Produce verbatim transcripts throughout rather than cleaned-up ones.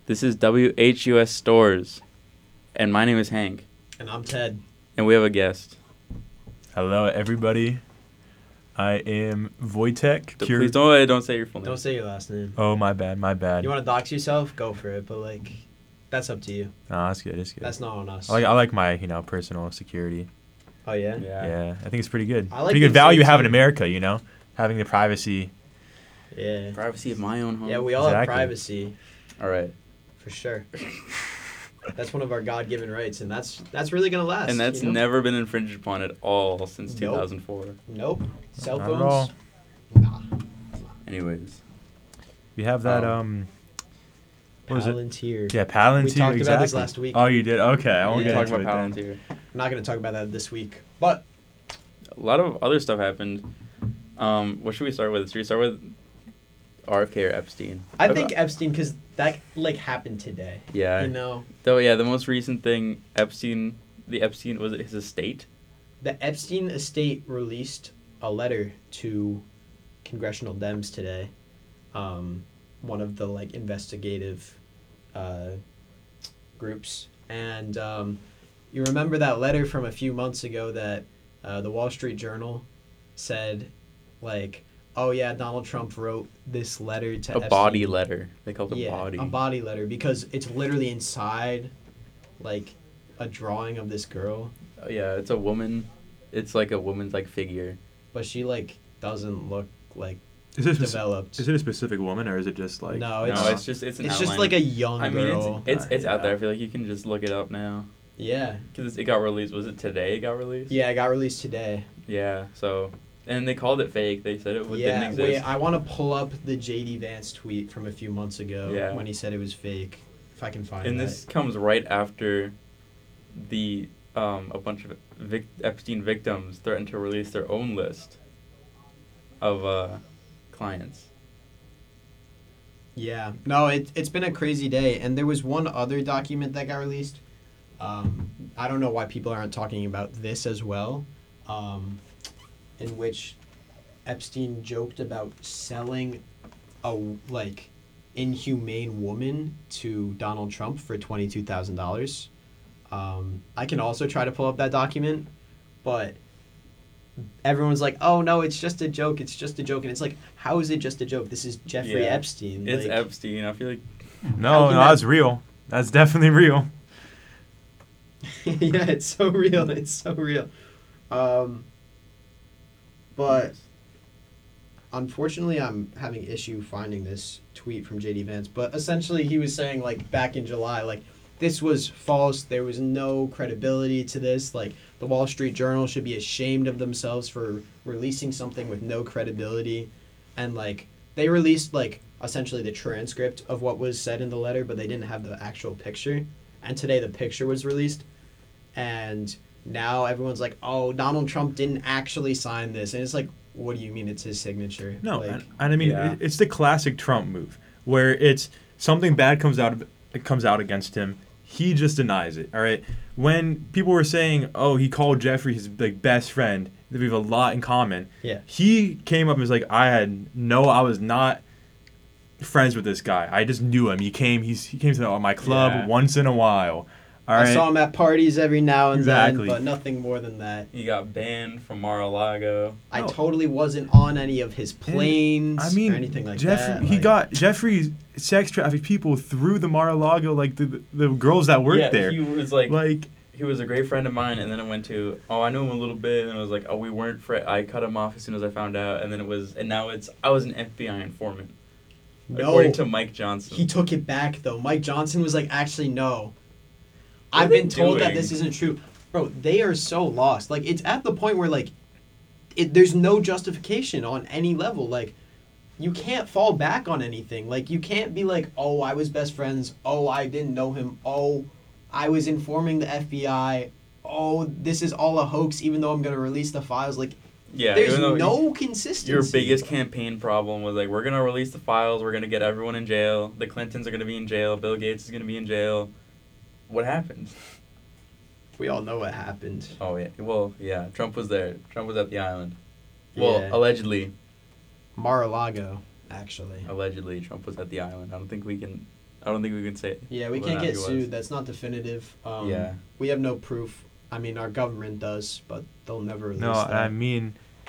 This is W H U S Stores, and my name is Hank, And I'm Ted. and we have a guest. Hello, everybody. I am Wojtek. So Cur- please don't don't say your full name. Don't say your last name. oh, my bad, my bad. You want to dox yourself? Go for it, but like, that's up to you. No, that's good. That's good. That's not on us. I like I like my you know personal security. Oh yeah. Yeah. Yeah, I think it's pretty good. I like pretty good the value same to have in too. America. You know, having the privacy. Yeah. Privacy of my own home. Yeah, we all have Exactly. privacy All right. for sure. That's one of our God-given rights, and that's that's really gonna last. And that's you know? never been infringed upon at all since Nope. two thousand four. Nope. Cell Not at phones. all. Nah. Anyways. We have that Oh. um. What was it? Palantir. Yeah, Palantir. We talked exactly. about this last week. Oh, you did. Okay, I won't we get talked into about it then. Palantir. I'm not gonna talk about that this week, but A lot of other stuff happened. Um, what should we start with? Should we start with R F K or Epstein? I think Epstein, because that like happened today. Yeah. You know, Though, yeah, the most recent thing, Epstein, the Epstein, was it his estate? the Epstein estate released a letter to congressional Dems today. Um, one of the like investigative uh, groups, and um, you remember that letter from a few months ago that uh, the Wall Street Journal said, like, oh yeah, Donald Trump wrote this letter to A Epstein. body letter. They called it Yeah, a body. a body letter, because it's literally inside, like, a drawing of this girl, Oh, yeah, it's a woman. It's like a woman's like figure. but she like doesn't look like Is it, speci- developed. is it a specific woman or is it just like? No, No, It's- it's just it's an It's outline. just like a young I mean, girl. it's it's, it's out Uh, there. I yeah. feel like you can just look it up now yeah, because it got released. Was it today? It got released. yeah, it got released today. Yeah. So, and they called it fake. They said it would- Yeah, didn't wait, exist. I want to pull up the J D Vance tweet from a few months ago Yeah. when he said it was fake. If I can find And that. this comes right after the um a bunch of Vic- Epstein victims threatened to release their own list of uh clients. Yeah, no, it, it's been a crazy day. And there was one other document that got released. Um, I don't know why people aren't talking about this as well, um, in which Epstein joked about selling a, like, inhumane woman to Donald Trump for twenty-two thousand dollars. Um, I can also try to pull up that document, but everyone's like, oh, no, it's just a joke, it's just a joke. And it's like, how is it just a joke? This is Jeffrey Yeah. Epstein. It's like, Epstein. I feel like No, How no, can that- that's real. That's definitely real. yeah, it's so real. It's so real. Um, but unfortunately, I'm having issue finding this tweet from J D Vance. But essentially, he was saying, like, back in July, like, this was false. There was no credibility to this. Like, the Wall Street Journal should be ashamed of themselves for releasing something with no credibility. And, like, they released, like, essentially the transcript of what was said in the letter, but they didn't have the actual picture. And today the picture was released. And now everyone's like, oh, Donald Trump didn't actually sign this. And it's like, what do you mean it's his signature? No, Like, and, and I mean Yeah. it, it's the classic Trump move where it's something bad comes out of, it comes out against him. He just denies it. All right. When people were saying, "Oh, he called Jeffrey his like best friend," that we have a lot in common. Yeah. He came up and was like, "I had no, I was not friends with this guy. I just knew him. He came. He's he came to my club Yeah. once in a while." All I right. saw him at parties every now and Exactly. then, but nothing more than that. he got banned from Mar-a-Lago. I No. totally wasn't on any of his planes I mean, or anything like Jeffrey, that. he like- got Jeffrey sex trafficked people through the Mar-a-Lago, like the the girls that worked yeah, there. he was like, like he was a great friend of mine, and then it went to, oh, I knew him a little bit, and it was like, oh, we weren't fri I cut him off as soon as I found out, and then it was, and now it's, I was an F B I informant, No, according to Mike Johnson. he took it back, though. Mike Johnson was like, actually, no. What I've are they been told that doing? this isn't true. Bro, they are so lost. Like, it's at the point where, like, it, there's no justification on any level. Like, you can't fall back on anything. Like, you can't be like, oh, I was best friends. Oh, I didn't know him. Oh, I was informing the F B I. Oh, this is all a hoax, even though I'm going to release the files. Like, yeah, there's even though no consistency. your biggest campaign problem was like, we're gonna release the files, we're gonna get everyone in jail, the Clintons are gonna be in jail, Bill Gates is gonna be in jail. What happened? We all know what happened. Oh yeah, well yeah, Trump was there. Trump was at the island. Well, Yeah. allegedly, Mar-a-Lago, actually. allegedly Trump was at the island. I don't think we can. I don't think we can say. Yeah, we whether or can't not get he was. sued. That's not definitive. Um, Yeah. We have no proof. I mean, our government does, but they'll never release No, that. I mean,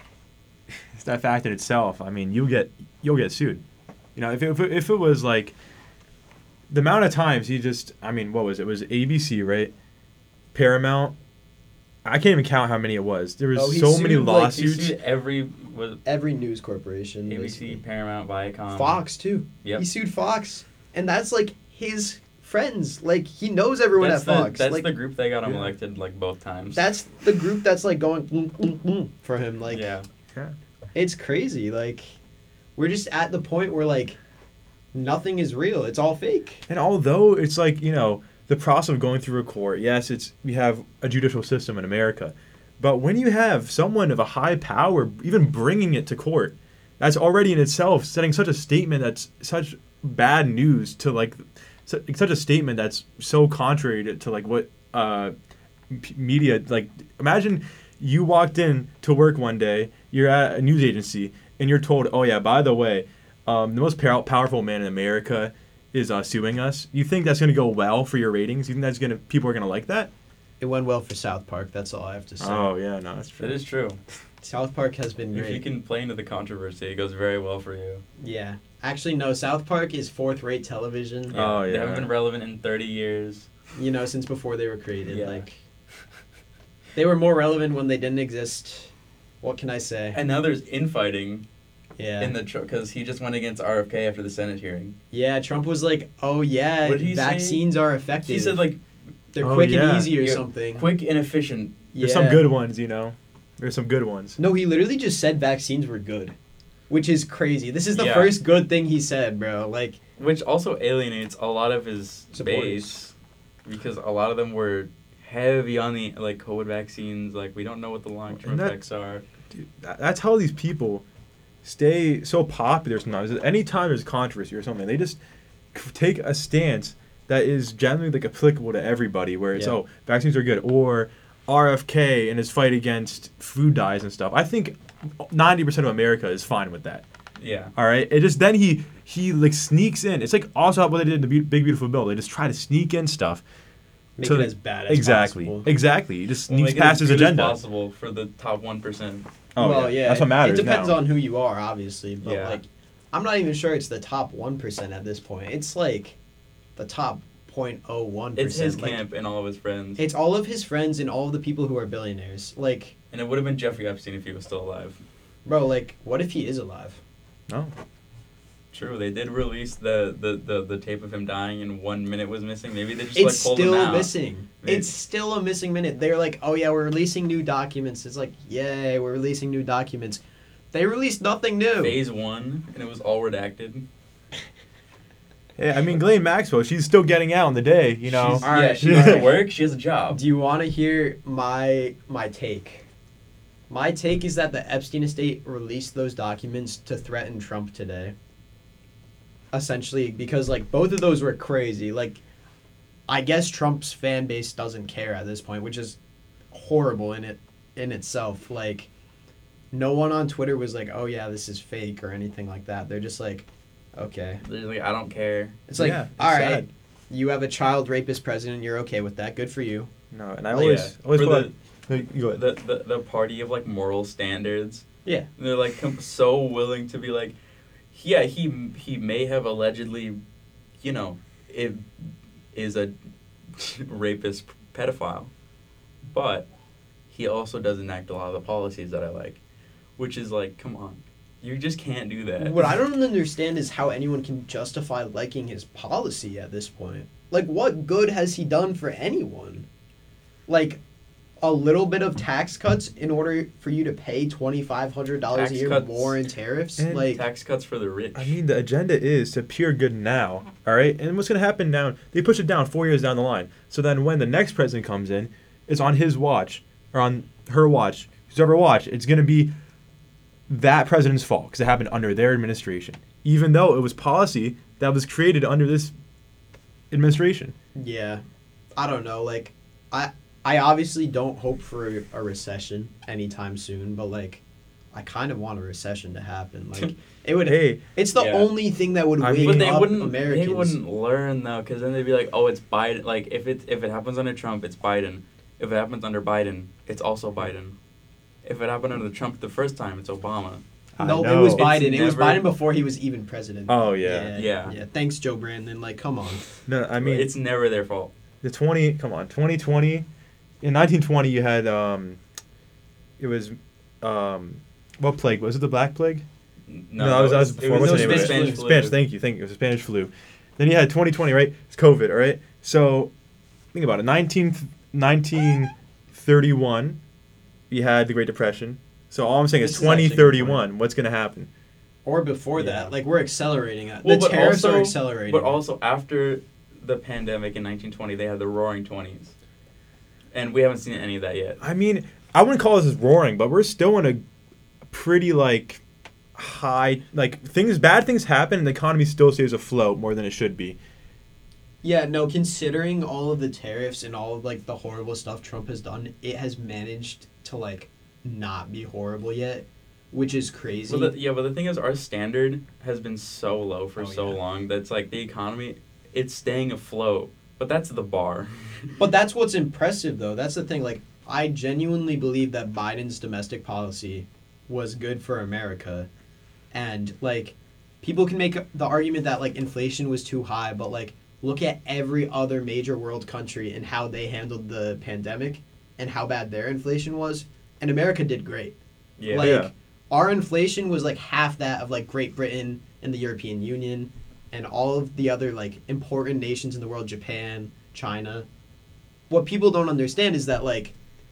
it's that fact in itself. I mean, you'll get you'll get sued. You know, if it, if it, if it was like the amount of times he just, I mean, what was it? It was A B C, right? Paramount. I can't even count how many it was. There was Oh, he so many sued, like, He lawsuits. sued every was Every news corporation. A B C, basically. Paramount, Viacom, Fox, too. Yep. He sued Fox. And that's, like, his friends. Like, he knows everyone That's at the Fox. that's like, the group that got him Yeah. elected like both times. That's the group that's, like, going mm, mm, mm for him. Like, yeah. Yeah. it's crazy. Like, we're just at the point where, like, nothing is real. It's all fake. And although it's like, you know, the process of going through a court, yes, it's we have a judicial system in America. But when you have someone of a high power even bringing it to court, that's already in itself setting such a statement that's such bad news to like su- such a statement that's so contrary to, to like what uh, p- media like imagine you walked in to work one day, you're at a news agency and you're told, "Oh yeah, by the way, um, the most pow- powerful man in America is uh, suing us." You think that's going to go well for your ratings? You think that's going to people are going to like that? It went well for South Park. That's all I have to say. Oh yeah, no, that's true. That is true. South Park has been If you great. can play into the controversy, it goes very well for you. Yeah. Actually, no. South Park is fourth-rate television. Oh, They yeah. haven't been relevant in thirty years. You know, since before they were created. Yeah. Like, they were more relevant when they didn't exist. What can I say? And now there's infighting Yeah. in the because he just went against R F K after the Senate hearing. yeah. Trump was like, "Oh yeah, What did he say? vaccines are effective. He said like they're Oh, quick yeah. and easy or Yeah, something." quick and efficient. There's Yeah. some good ones, you know. There's some good ones. No, he literally just said vaccines were good, which is crazy. This is the Yeah. first good thing he said, bro. Like, Which also alienates a lot of his Supporters. base because a lot of them were heavy on the like COVID vaccines. Like we don't know what the long term And that- effects are. Dude, that, that's how these people stay so popular sometimes. Anytime there's controversy or something, they just c- take a stance that is generally like applicable to everybody. Where it's Yeah. oh, vaccines are good, or R F K and his fight against food dyes and stuff. I think ninety percent of America is fine with that. Yeah. All right, it just then he he like sneaks in. It's like also what they did in the Be- Big Beautiful Bill. They just try to sneak in stuff. make to it the- as bad as exactly, possible. exactly. He just We'll sneaks make it past as his good as agenda. possible for the top one percent. Oh, well, yeah. yeah, That's what matters It depends now. on who you are, obviously, but Yeah. like, I'm not even sure it's the top one percent at this point. It's like the top point oh one percent. It's his like, camp and all of his friends. It's all of his friends and all of the people who are billionaires. Like, And it would have been Jeffrey Epstein if he was still alive. bro, like, what if he is alive? No. True, they did release the, the, the, the tape of him dying and one minute was missing. Maybe they just It's like pulled him still out. missing. Maybe. It's still a missing minute. They're like, oh yeah, we're releasing new documents. It's like, yay, we're releasing new documents. They released nothing new. Phase one, and it was all redacted. Yeah, I mean, Ghislaine Maxwell, she's still getting out in the day, you know. She's, All yeah, right. she has to work. She has a job. Do you want to hear my my take? My take is that the Epstein estate released those documents to threaten Trump today. Essentially, because like both of those were crazy. Like, I guess Trump's fan base doesn't care at this point, which is horrible in it in itself. Like, no one on Twitter was like, "Oh yeah, this is fake" or anything like that. They're just like, "Okay." They're like, I don't care. It's like, Yeah, it's all right, sad. you have a child rapist president. You're okay with that. Good for you. No, and I Like, always, yeah, always for thought, the, you go ahead. the, the, the party of like moral standards. Yeah. They're like com- so willing to be like, yeah, he he may have allegedly, you know, it is a rapist pedophile, but he also does enact a lot of the policies that I like, which is like, come on, you just can't do that. What I don't understand is how anyone can justify liking his policy at this point. Like, what good has he done for anyone? Like, a little bit of tax cuts in order for you to pay twenty-five hundred dollars a Tax year cuts. more in tariffs? And Like, Tax cuts for the rich. I mean, the agenda is to appear good now, all right? And what's going to happen now, they push it down four years down the line. So then when the next president comes in, it's on his watch, or on her watch, who's ever watch, it's going to be that president's fault because it happened under their administration, even though it was policy that was created under this administration. yeah. I don't know. Like, I I obviously don't hope for a recession anytime soon, but, like, I kind of want a recession to happen. Like it would. Hey, It's the Yeah. only thing that would I wake mean- But they up wouldn't. Americans. They wouldn't learn though, because then they'd be like, "Oh, it's Biden." Like if it if it happens under Trump, it's Biden. If it happens under Biden, it's also Biden. If it happened under Trump the first time, it's Obama. I No, it know. was It's Biden. It was never- Biden before he was even president. Oh, yeah. yeah. Yeah. yeah. Thanks, Joe Brandon. Like, come on. No, I mean, it's never their fault. the twenty. Come on, twenty twenty. In nineteen twenty, you had um, it was, um, what plague was it? The Black Plague? No, that was, that was it before. was What's the it name of was it? Spanish flu. Spanish. Thank you. Thank you. It was Spanish flu. Then you had twenty twenty, right? It's COVID, all right? So, think about it. nineteen, nineteen thirty-one, you had the Great Depression. So all I'm saying This is is actually a twenty good thirty-one. What's gonna happen? Or before Yeah. that. Like, we're accelerating. it. Well, the but tariffs also- are accelerating. But also after the pandemic in nineteen twenty, they had the Roaring Twenties, and we haven't seen any of that yet. I mean, I wouldn't call this as roaring, but we're still in a pretty like high like things. Bad things happen, and the economy still stays afloat more than it should be. Yeah, no, considering all of the tariffs and all of, like, the horrible stuff Trump has done, it has managed to, like, not be horrible yet, which is crazy. Well, the, yeah, but the thing is, our standard has been so low for Oh, so yeah. long that's like the economy, it's staying afloat. But that's the bar. But that's what's impressive, though. That's the thing. Like, I genuinely believe that Biden's domestic policy was good for America. And, like, people can make the argument that, like, inflation was too high, but, like, look at every other major world country and how they handled the pandemic and how bad their inflation was. And America did great. Yeah. Like, Yeah. our inflation was, like, half that of, like, Great Britain and the European Union and all of the other, like, important nations in the world, Japan, China. What people don't understand is that, like,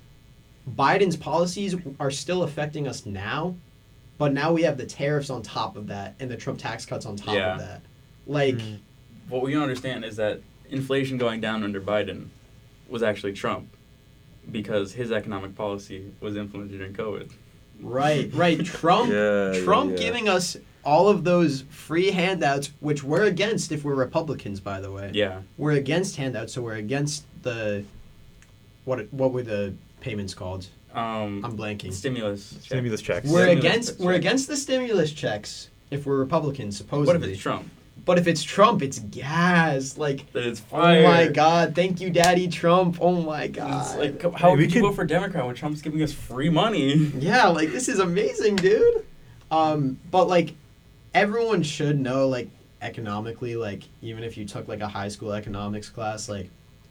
Biden's policies are still affecting us now, but now we have the tariffs on top of that and the Trump tax cuts on top Yeah. of that. Like, Mm. What we don't understand is that inflation going down under Biden was actually Trump, because his economic policy was implemented during COVID. right, right. Trump, Yeah, yeah, Trump yeah. giving us all of those free handouts, which we're against if we're Republicans, by the way. Yeah. We're against handouts, so we're against the what what were the payments called? Um, I'm blanking. stimulus. check. Stimulus checks. We're Stimulus against checks. we're against the stimulus checks if we're Republicans, supposedly. What if it's Trump? But if it's Trump, it's gas. Like, That it's oh fire. my God, thank you, Daddy Trump. Oh my It's God. like, co- how Hey, we could you could- vote for Democrat when Trump's giving us free money? Yeah, like this is amazing, dude. Um, but like everyone should know, like, economically, like, even if you took like a high school economics class, like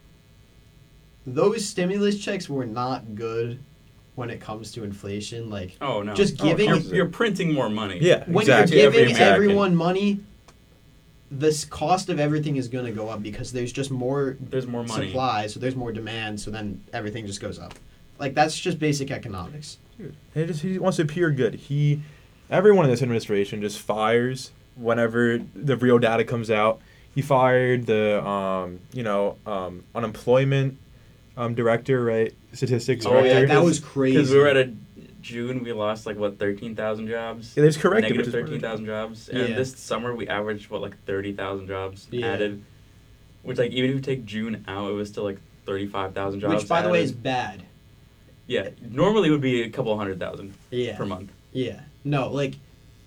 those stimulus checks were not good when it comes to inflation. Like, Oh no! Just Oh, giving- you're, you're printing more money. Yeah, when exactly. you're Every giving American. everyone money, this cost of everything is going to go up because there's just more There's more money. supply, so there's more demand, so then everything just goes up. Like, that's just basic economics. He just he wants to appear good. He, everyone in this administration just fires whenever the real data comes out. He fired the um, you know um, unemployment um, director, right? Statistics Oh, director. yeah, yeah, that was crazy. Because we were at a June, we lost like what thirteen thousand jobs. Yeah, they just corrected Negative which is- thirteen thousand jobs, and Yeah. this summer we averaged what like thirty thousand jobs Yeah. added. Which like even if you take June out, it was still like thirty five thousand jobs. Which, by the way, is added. bad. yeah. Normally it would be a couple hundred thousand Yeah. per month. Yeah. No, like,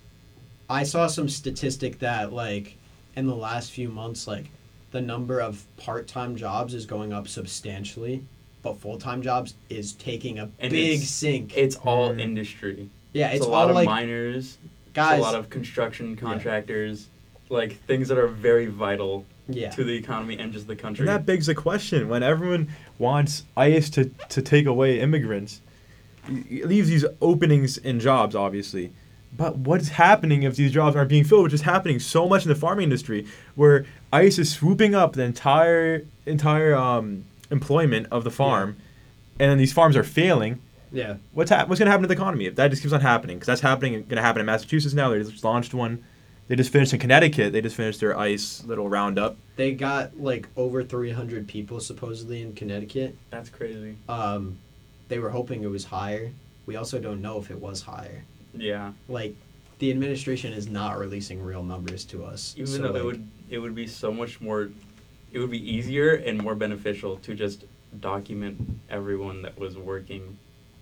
I saw some statistic that, like, in the last few months, like, the number of part-time jobs is going up substantially, but full-time jobs is taking a And big it's- sink. It's all Mm. industry. yeah, it's a all, lot of like, miners. guys, It's a lot of construction contractors. Like things that are very vital yeah. to the economy and just the country. And that begs the question: when everyone wants ICE to, to take away immigrants, it leaves these openings in jobs, obviously. But what's happening if these jobs aren't being filled? Which is happening so much in the farming industry, where ICE is swooping up the entire entire um, employment of the farm, and then these farms are failing. Yeah. What's hap- What's going to happen to the economy if that just keeps on happening? Because that's happening, going to happen in Massachusetts now. They just launched one. They just finished in Connecticut. They just finished their ICE little roundup. They got, like, over three hundred people, supposedly, in Connecticut. That's crazy. Um, they were hoping it was higher. We also don't know if it was higher. Yeah. Like, the administration is not releasing real numbers to us. Even so, though like, it would it would be so much more, it would be easier and more beneficial to just document everyone that was working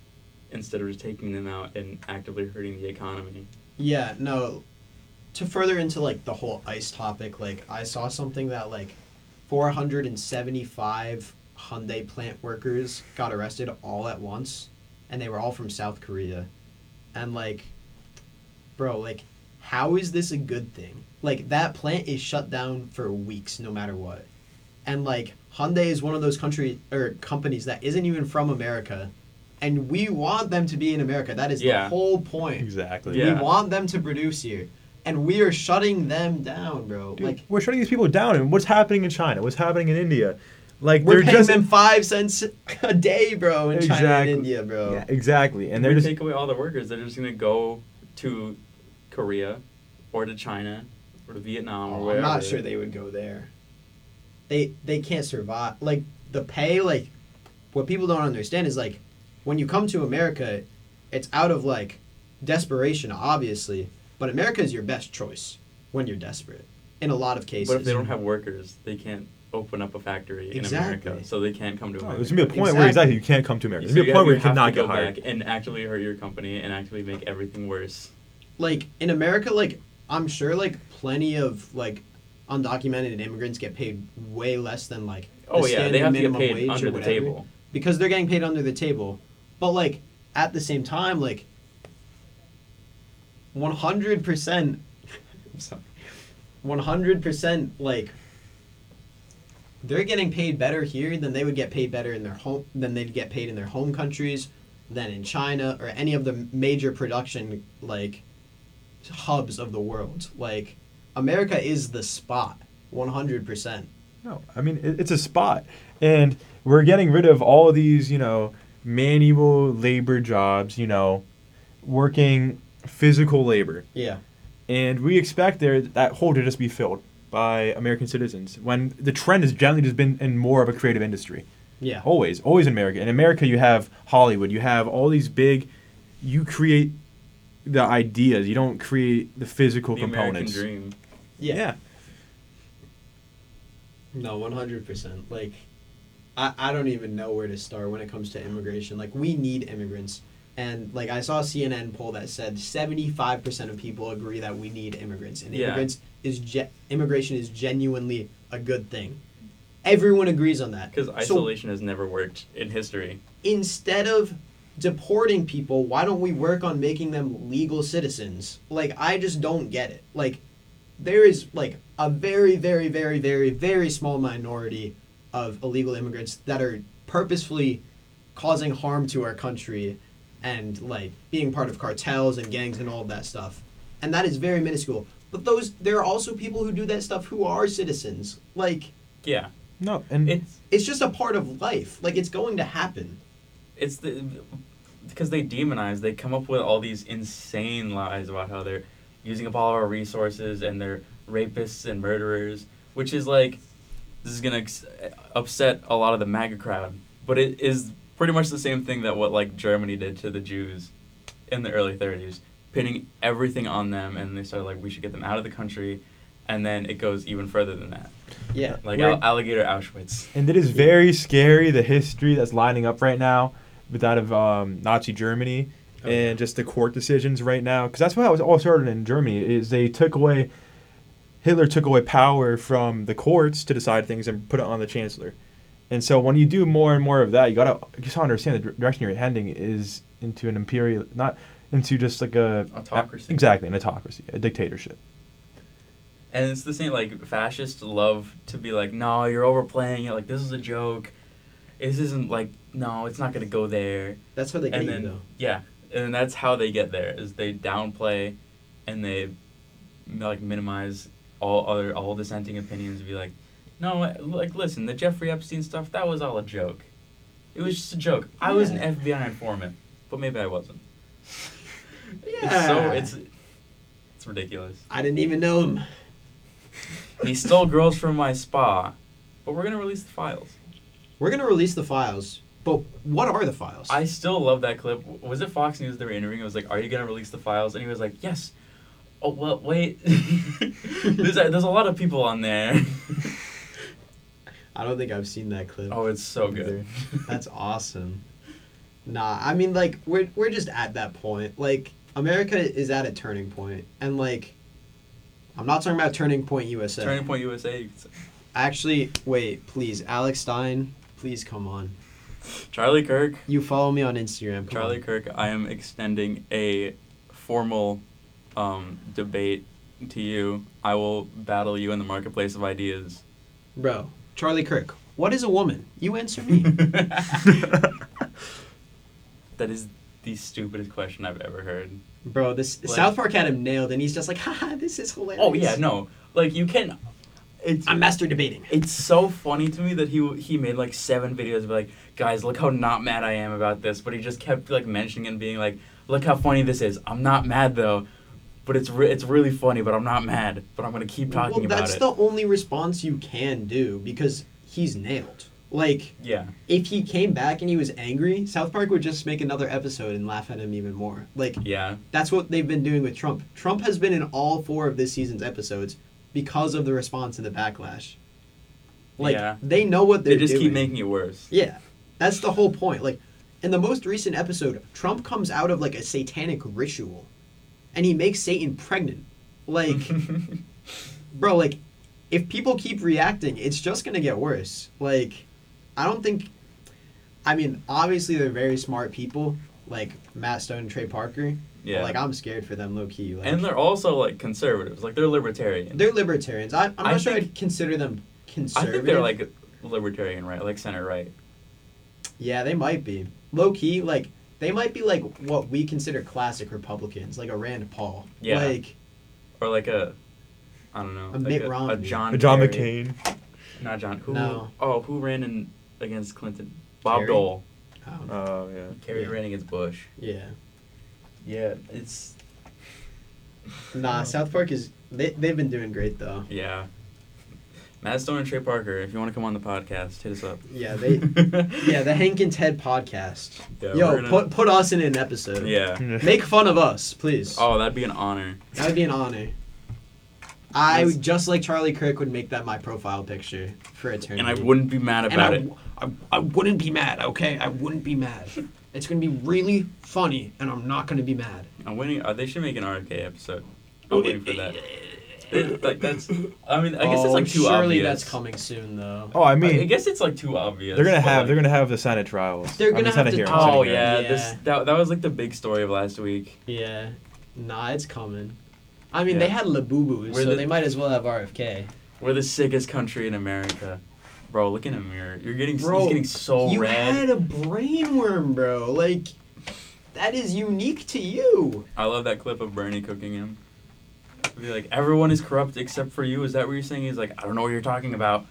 instead of just taking them out and actively hurting the economy. Yeah, no. To further into like the whole ICE topic, like I saw something that like four hundred seventy-five Hyundai plant workers got arrested all at once, and they were all from South Korea. And like, bro, like, how is this a good thing? Like, that plant is shut down for weeks no matter what. And like, Hyundai is one of those country or companies that isn't even from America, and we want them to be in America. That is Yeah. the whole point. Exactly. Yeah. We want them to produce here, and we are shutting them down, bro. Dude, like, we're shutting these people down, and what's happening in China? What's happening in India? Like we're they're paying just them five cents a day, bro, in China Exactly. and India, bro. yeah, exactly, and If they're we just take away all the workers, they're just gonna go to Korea, or to China, or to Vietnam, or Oh, I'm wherever. not sure they would go there. They they can't survive. Like the pay, like what people don't understand is like when you come to America, it's out of like desperation, obviously. But America is your best choice when you're desperate. In a lot of cases. But if they don't have workers, they can't open up a factory Exactly. in America, so they can't come to Oh, America. there's gonna be a point where Exactly. exactly you can't come to America. So There's gonna be you a point where you have to cannot go get hired. back and actively hurt your company and actively make everything worse. like in America, like I'm sure like plenty of like undocumented immigrants get paid way less than like the Oh yeah, they standard have to get minimum paid wage under or the whatever, table. because they're getting paid under the table. But like at the same time, like one hundred percent I'm sorry. one hundred percent like they're getting paid better here than they would get paid better in their home than they'd get paid in their home countries, than in China or any of the major production like hubs of the world. Like America is the spot, one hundred percent. No, I mean it, it's a spot, and we're getting rid of all of these, you know, manual labor jobs, you know, working physical labor, Yeah. and we expect there that hole to just be filled by American citizens when the trend has generally just been in more of a creative industry. Yeah. Always, always in America. In America, you have Hollywood, you have all these big, you create the ideas, you don't create the physical The components. American dream. Yeah. yeah. No, one hundred percent. Like, I, I don't even know where to start when it comes to immigration. Like, we need immigrants. And, like, I saw a C N N poll that said seventy-five percent of people agree that we need immigrants. And Yeah. immigrants is ge- immigration is genuinely a good thing. Everyone agrees on that. Because So isolation has never worked in history. instead of deporting people, why don't we work on making them legal citizens? Like, I just don't get it. Like, there is, like, a very, very, very, very, very small minority of illegal immigrants that are purposefully causing harm to our country and, like, being part of cartels and gangs and all of that stuff. And that is very minuscule. But those, there are also people who do that stuff who are citizens. Like, Yeah. No, and It's it's just a part of life. Like, it's going to happen. it's the because they demonize, they come up with all these insane lies about how they're using up all our resources and they're rapists and murderers, which is like, this is gonna ex- upset a lot of the MAGA crowd, but it is pretty much the same thing that what like Germany did to the Jews in the early thirties, pinning everything on them, and they started like, we should get them out of the country, and then it goes even further than that, Yeah. like We're- al- alligator Auschwitz. and it is very scary the history that's lining up right now with that of um, Nazi Germany Oh, and yeah. just the court decisions right now, because that's how it was all started in Germany. Is they took away Hitler took away power from the courts to decide things and put it on the chancellor. And so when you do more and more of that, you gotta you just understand the direction you're heading is into an imperial, not into just like a Autocracy. exactly, an autocracy, a dictatorship. And it's the same, like, fascists love to be like, no, you're overplaying it, like, this is a joke. This isn't, like, no, it's not going to go there. That's how they get And you, then, though. yeah, and that's how they get there, is they downplay and they, like, minimize all other, all dissenting opinions and be like, no, like, listen, the Jeffrey Epstein stuff, that was all a joke. It was just a joke. I was an Yeah. F B I informant, but maybe I wasn't. Yeah. It's so, it's, it's ridiculous. I didn't even know him. He stole girls from my spa, but we're gonna release the files. We're gonna release the files, but what are the files? I still love that clip. Was it Fox News they were interviewing? It was like, "Are you gonna release the files?" And he was like, "Yes." Oh well, wait. there's a, there's a lot of people on there. I don't think I've seen that clip. Oh, it's so good. That's awesome. Nah, I mean, like, we're we're just at that point. Like, America is at a turning point, and like, I'm not talking about Turning Point U S A. Turning Point U S A. You could say. Actually, wait, please, Alex Stein, please come on. Charlie Kirk. You follow me on Instagram. Come Charlie on. Kirk. I am extending a formal um, debate to you. I will battle you in the marketplace of ideas. Bro, Charlie Kirk, what is a woman? You answer me. That is the stupidest question I've ever heard. Bro, this Like- South Park had him nailed, and he's just like, haha, this is hilarious. Oh yeah, no. Like you can. It's I'm master debating. it's so funny to me that he he made like seven videos of like, guys, look how not mad I am about this, but he just kept like mentioning and being like, look how funny this is. I'm not mad though, but it's re- it's really funny, but I'm not mad. But I'm gonna keep talking well, about that's it. the only response you can do because he's nailed. Like, Yeah. if he came back and he was angry, South Park would just make another episode and laugh at him even more. Like, Yeah. that's what they've been doing with Trump. Trump has been in all four of this season's episodes because of the response and the backlash. Like, Yeah. they know what they're They just doing. keep making it worse. Yeah, that's the whole point. Like, in the most recent episode, Trump comes out of like a satanic ritual, and he makes Satan pregnant. Like, bro, like, if people keep reacting, it's just gonna get worse. Like, I don't think. I mean, obviously they're very smart people, like Matt Stone and Trey Parker. Yeah. But, like, I'm scared for them, low key. Like, And they're also like conservatives. Like they're libertarian. they're libertarians. I, I'm not I sure think- I'd consider them I conservative. think they're like libertarian, right? Like center right. Yeah, they might be. Low key, like, they might be like what we consider classic Republicans, like a Rand Paul. Yeah. Like, Or like a, I don't know. A like Mitt a, a Romney. John. John Kerry. McCain. Not John. Who? No. Oh, who ran in against Clinton? Bob Kerry? Dole. I don't know. Oh yeah. Kerry Yeah. ran against Bush. Yeah. Yeah, it's Nah, South Park is. They, they've been doing great, though. yeah. Matt Stone and Trey Parker, if you want to come on the podcast, hit us up. Yeah, they. Yeah, the Hank and Ted podcast. Yeah, Yo, we're gonna- put, put us in an episode. Yeah. Make fun of us, please. Oh, that'd be an honor. That would be an honor. I Yes. would, just like Charlie Kirk would make that my profile picture for eternity. And I wouldn't be mad And about I, it. I, I wouldn't be mad, okay? I wouldn't be mad. It's going to be really funny, and I'm not going to be mad. I'm waiting. Uh, they should make an R F K episode. I'm waiting for that. It- like that's. I mean, I guess it's Oh, like too surely obvious. that's coming soon, though. Oh, I I, mean, I guess it's like too obvious. they're gonna but, have like- they're gonna have the Senate trials. They're I mean, gonna have Senate to- hearings, Oh Senate yeah, hearings. this that, that was like the big story of last week. Yeah. Nah, it's coming. I mean, Yeah. they had Labubu, We're so the- they might as well have R F K. We're the sickest country in America, bro. Look in a mirror. You're getting Bro, he's getting so you red. had a brainworm, bro. Like, that is unique to you. I love that clip of Bernie cooking him. Be like, everyone is corrupt except for you. Is that what you're saying? He's like, I don't know what you're talking about.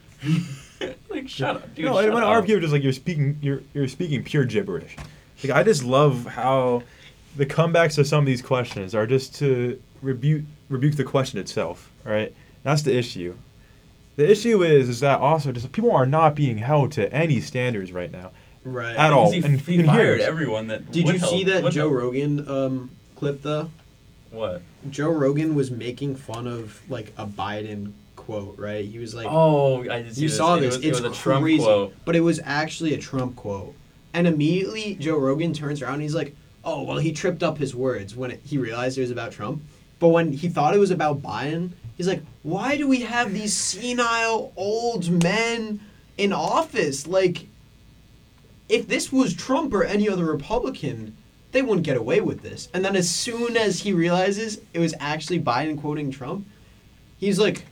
Like, shut up, dude. no, shut when up. R F K was just like you're speaking you're you're speaking pure gibberish. Like I just love how the comebacks to some of these questions are just to rebuke rebuke the question itself. Right? That's the issue. The issue is is that also just people are not being held to any standards right now. Right. At all. He, And he you can hear fired it. everyone that. Did would you help- see that would Joe help. Rogan um, clip, though? What? Joe Rogan was making fun of, like, a Biden quote, right? He was like, Oh, I did see you this. saw It this. was- It's it was a Trump crazy. quote. But it was actually a Trump quote. And immediately Joe Rogan turns around and he's like, oh, well, he tripped up his words when it, he realized it was about Trump. But when he thought it was about Biden, he's like, why do we have these senile old men in office? Like, if this was Trump or any other Republican, they wouldn't get away with this. And then as soon as he realizes it was actually Biden quoting Trump, he's like,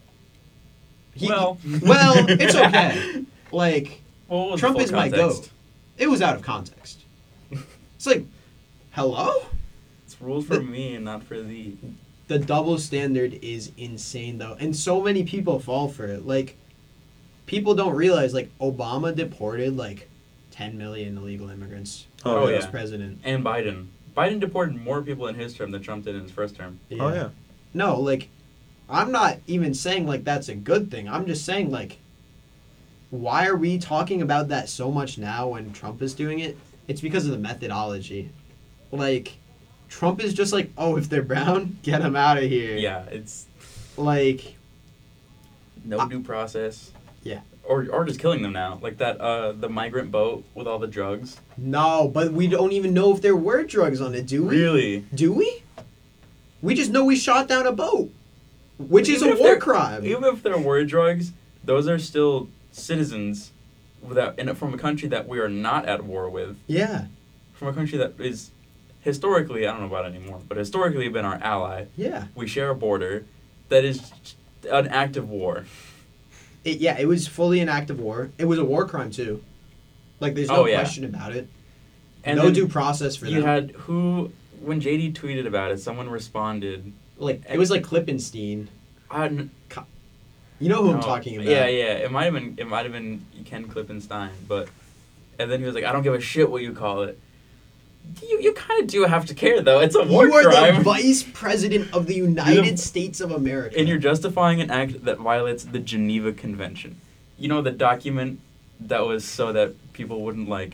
he- Well. well, it's okay. Like, Well, what was the Trump full is my context? goat. It was out of context. It's like, hello? It's rules for me and not for thee. The double standard is insane, though. And so many people fall for it. Like, people don't realize, like, Obama deported, like, ten million illegal immigrants Oh, when he yeah. was president. And Biden. Biden deported more people in his term than Trump did in his first term. Oh yeah. No, like, I'm not even saying, like, that's a good thing. I'm just saying, like, why are we talking about that so much now when Trump is doing it? It's because of the methodology. Like, Trump is just like, oh, if they're brown, get them out of here. Yeah, it's Like, no I- due process. Yeah. Or or just killing them now, like that uh the migrant boat with all the drugs. No, but we don't even know if there were drugs on it, do we? Really? Do we? We just know we shot down a boat, which is Even a if war there- crime. Even if there were drugs, those are still citizens without in from a country that we are not at war with. Yeah, From a country that is historically, I don't know about it anymore, but historically been our ally. yeah. We share a border that is an active war. It, yeah, it was fully an act of war. It was a war crime too. Like, there's no Oh, yeah. question about it. And no then due process for you them. had who when J D tweeted about it, someone responded. Like, it was like Klippenstein. I n- You know who I'm no, talking about. Yeah, yeah. It might have been it might have been Ken Klippenstein, but and then he was like, I don't give a shit what you call it. You you kind of do have to care though. It's a war You are crime. the vice president of the United States of America. And you're justifying an act that violates the Geneva Convention. You know, the document that was so that people wouldn't, like,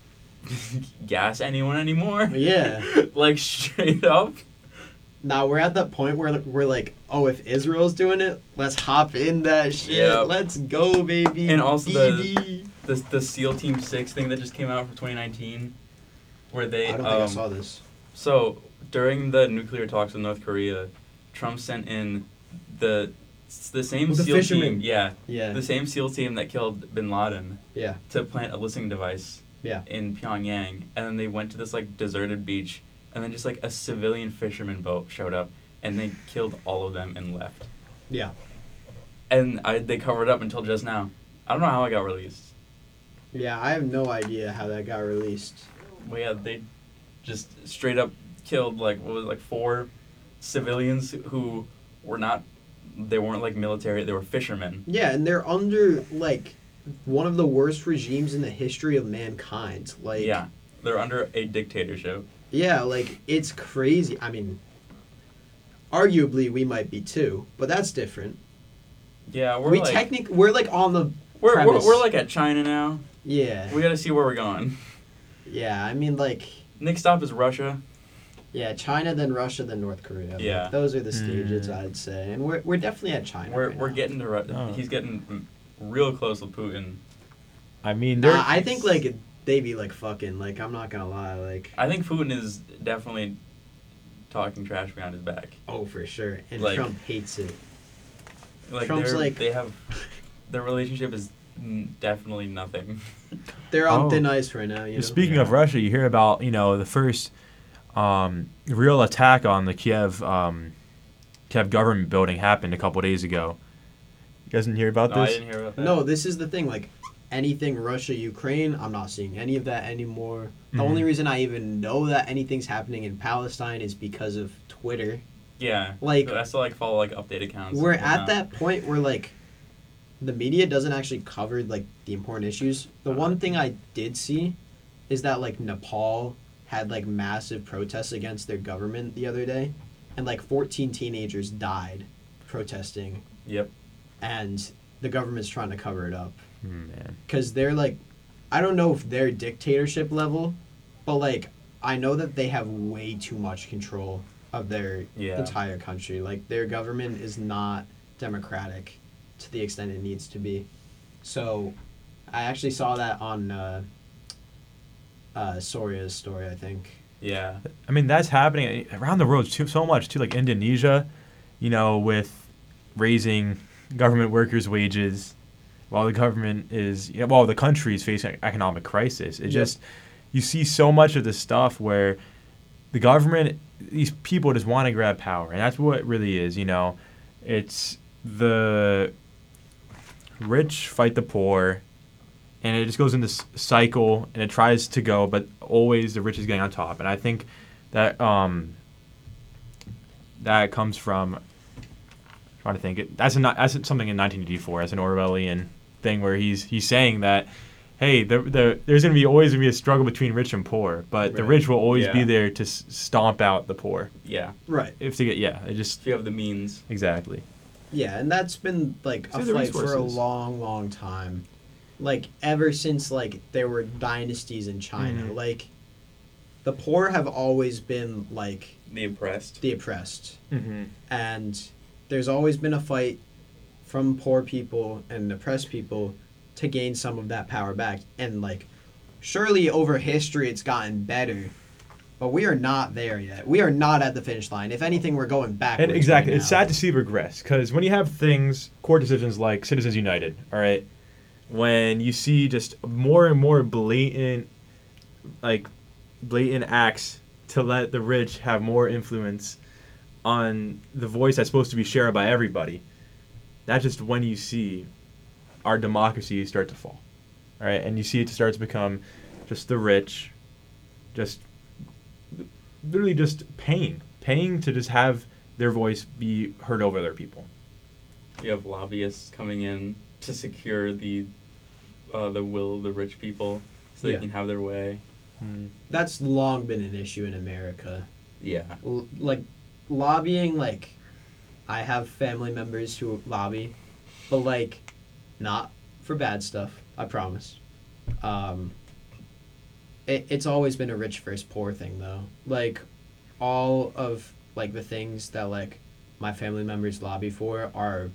gas anyone anymore? Yeah. Like, straight up? Now we're at that point where we're like, oh, if Israel's doing it, let's hop in that shit. Yep. Let's go, baby. And also the- B D. The, the SEAL Team six thing that just came out for twenty nineteen, where they... I don't think I um, saw this. So, during the nuclear talks with North Korea, Trump sent in the the same With the SEAL fishermen. team... Yeah. Yeah. The same SEAL team that killed Bin Laden Yeah. to plant a listening device Yeah. in Pyongyang, and then they went to this like deserted beach, and then just like a civilian fisherman boat showed up, and they killed all of them and left. Yeah. And I they covered up until just now. I don't know how it got released. Yeah, I have no idea how that got released. But yeah, they just straight up killed like what was it, like four civilians who were not they weren't like military, they were fishermen. Yeah, and they're under, like, one of the worst regimes in the history of mankind. Like, Yeah. They're under a dictatorship. yeah, like, it's crazy. I mean, arguably we might be too, but that's different. Yeah, we're we like technic we're like on the we're, we're premise. we're like at China now. yeah. We got to see where we're going. Yeah, I mean, like, Next stop is Russia. yeah, China, then Russia, then North Korea. Like, Yeah. those are the stages, Mm. I'd say. And we're, we're definitely at China. We're right we're now. getting to Ru- Oh. he's getting mm, real close with Putin. I mean, there. Nah, I think, like, they be, like, fucking. Like, I'm not gonna lie. Like, I think Putin is definitely talking trash behind his back. oh, for sure. And Like- Trump hates it. Like Trump's they're- like- they have their relationship is mm, definitely nothing. They're on Oh. thin ice right now, you know? Speaking Yeah. of Russia, you hear about you know the first um, real attack on the Kiev um, Kiev government building happened a couple days ago. You guys didn't hear about No, I this? didn't hear about that. No, this is the thing. Like, anything Russia, Ukraine, I'm not seeing any of that anymore. The Mhm. only reason I even know that anything's happening in Palestine is because of Twitter. Yeah. Like, I still like follow like update accounts. we're and at whatnot. that point where, like, the media doesn't actually cover, like, the important issues. The one thing I did see is that, like, Nepal had, like, massive protests against their government the other day. And, like, fourteen teenagers died protesting. Yep. And the government's trying to cover it up. Mm, man. Because they're, like, I don't know if they're dictatorship level, but, like, I know that they have way too much control of their Yeah. entire country. Like, their government is not democratic to the extent it needs to be. So, I actually saw that on uh, uh, Soria's story, I think. Yeah. I mean, that's happening around the world too, so much too. Like Indonesia, you know, with raising government workers' wages, while the government is, you know, well, the country is facing economic crisis. It Yep. just, you see so much of this stuff where the government, these people just want to grab power, and that's what it really is. You know, it's the rich fight the poor, and it just goes in this cycle, and it tries to go, but always the rich is getting on top. And I think that um, that comes from trying to think. It, that's a, that's something in nineteen eighty-four. That's an Orwellian thing where he's he's saying that, hey, the, the, there's going to be always going to be a struggle between rich and poor, but the Right. rich will always Yeah. be there to s- stomp out the poor. Yeah. Right. If they get yeah, it just If you have the means. exactly. Yeah, and that's been, like, a See the fight for a resources. long, long time. Like, ever since, like, there were dynasties in China. Mhm. Like, the poor have always been, like, The oppressed. the oppressed. Mm-hmm. And there's always been a fight from poor people and oppressed people to gain some of that power back. And like, surely over history it's gotten better, but we are not there yet. We are not at the finish line. If anything, we're going backwards. And exactly, right it's now. sad to see regress because when you have things, court decisions like Citizens United, all right, when you see just more and more blatant, like, blatant acts to let the rich have more influence on the voice that's supposed to be shared by everybody, that's just when you see our democracy start to fall, all right, and you see it start to become just the rich, just literally just paying, paying to just have their voice be heard over other people. You have lobbyists coming in to secure the uh, the will of the rich people so they Yeah. can have their way. That's long been an issue in America. Yeah. L- like lobbying, like I have family members who lobby, but like not for bad stuff, I promise. Um it, it's always been a rich versus poor thing though. Like all of like the things that like my family members lobby for are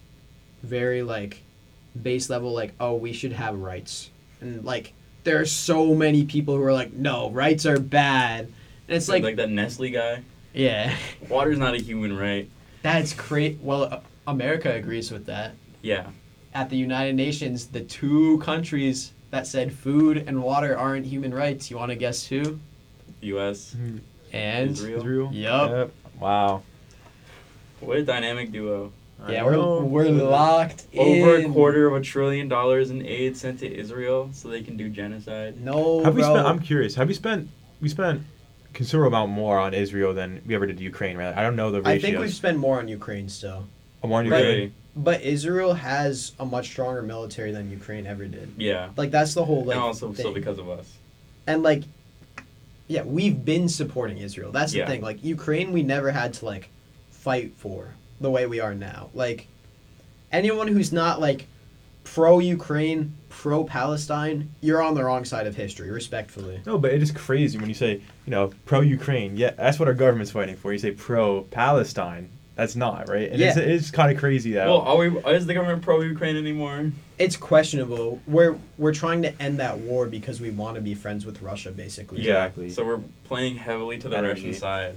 very like base level, like, oh, we should have rights. And like there are so many people who are like, no, rights are bad. And it's like, like that Nestle guy. yeah. Water's not a human right. That's great. Well, uh, America agrees with that. Yeah. At the United Nations, the two countries that said food and water aren't human rights, you want to guess who? U S And Israel. Israel. Yup. Wow. What a dynamic duo. Yeah, I we're know. we're locked Over in. a quarter of a trillion dollars in aid sent to Israel so they can do genocide. No, Have we bro. spent? I'm curious. Have we spent? We spent a considerable amount more on Israel than we ever did Ukraine, right? I don't know the I ratios. think we've spent more on Ukraine still. I'm on But- Ukraine. Really? But Israel has a much stronger military than Ukraine ever did. Yeah. Like that's the whole like and also still thing. because of us. And like yeah, we've been supporting Israel. That's the Yeah. thing. Like Ukraine we never had to like fight for the way we are now. Like anyone who's not like pro Ukraine, pro Palestine, you're on the wrong side of history, respectfully. No, but it is crazy when you say, you know, pro-Ukraine. Yeah, that's what our government's fighting for. You say pro-Palestine. That's not, right? And it's, Yeah. it's kind of crazy that. Well, are we? Is the government pro-Ukraine anymore? It's questionable. We're we're trying to end that war because we want to be friends with Russia basically. Exactly. So we're playing heavily to the Energy. Russian side.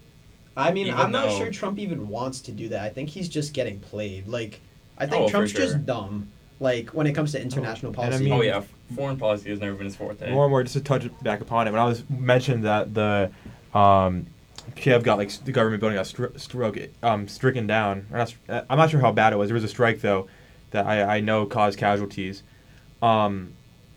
I mean, Even I'm not though- sure Trump even wants to do that. I think he's just getting played. Like I think Oh, for Trump's sure. just dumb. Like when it comes to international And I policy. mean- Oh yeah, foreign policy has never been his forte. more and more, just to touch back upon it, when I was mentioned that the um, Kiev got like the government building got stri- stroke um, stricken down. Or not, str- I'm not sure how bad it was. There was a strike though that I, I know caused casualties. Um,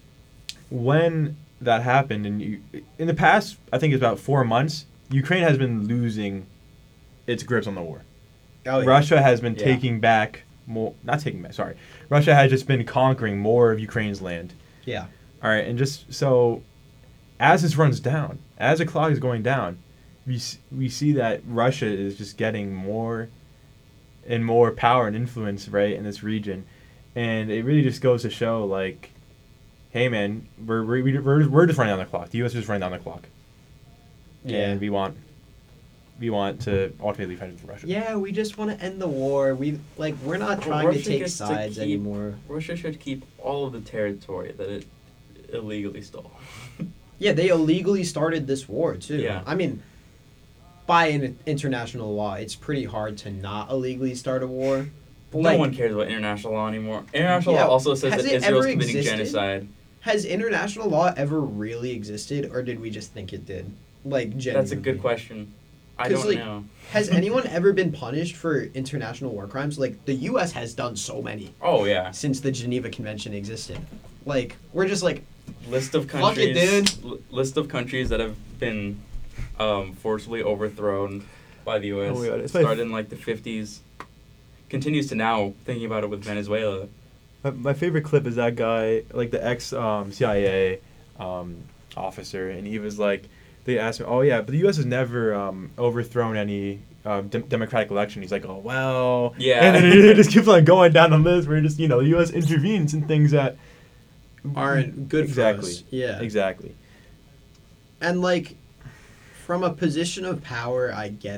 when that happened, and you, in the past, I think it's about four months, Ukraine has been losing its grips on the war. Oh, yeah. Russia has been Yeah. taking back more, not taking back, sorry. Russia has just been conquering more of Ukraine's land. Yeah. All right, and just so as this runs down, as the clock is going down, we s- we see that Russia is just getting more and more power and influence, right, in this region, and it really just goes to show, like, hey, man, we're we're we're, we're just running down the clock. The U S is just running down the clock, Yeah. and we want we want to ultimately fight with Russia. Yeah, we just want to end the war. We like we're not Well, trying Russia to take gets to sides keep- anymore. Russia should keep all of the territory that it illegally stole. Yeah, they illegally started this war too. Yeah. I mean, by an international law, it's pretty hard to not illegally start a war. But, no like, one cares about international law anymore. International Yeah, law also says has that it Israel's ever committing existed? genocide. has international law ever really existed, or did we just think it did? Like, genuinely. That's a good question. I 'Cause, don't like, know. Has anyone ever been punished for international war crimes? Like, the U S has done so many Oh yeah, since the Geneva Convention existed. Like, we're just like, list of Fuck it, countries. dude. l- list of countries that have been um, forcibly overthrown by the U S. Oh my God, it's my Started f- in like the fifties. Continues to now. Thinking about it with Venezuela. My, my favorite clip is that guy, like the ex um, C I A um, officer, and he was like, they asked him, oh yeah, but the U S has never um, overthrown any um, dem- democratic election. He's like, oh well, Yeah. and then he just keeps on going down the list where just you know the U S intervenes in things that aren't good exactly, for us. Yeah. exactly. And, like, from a position of power, I get it.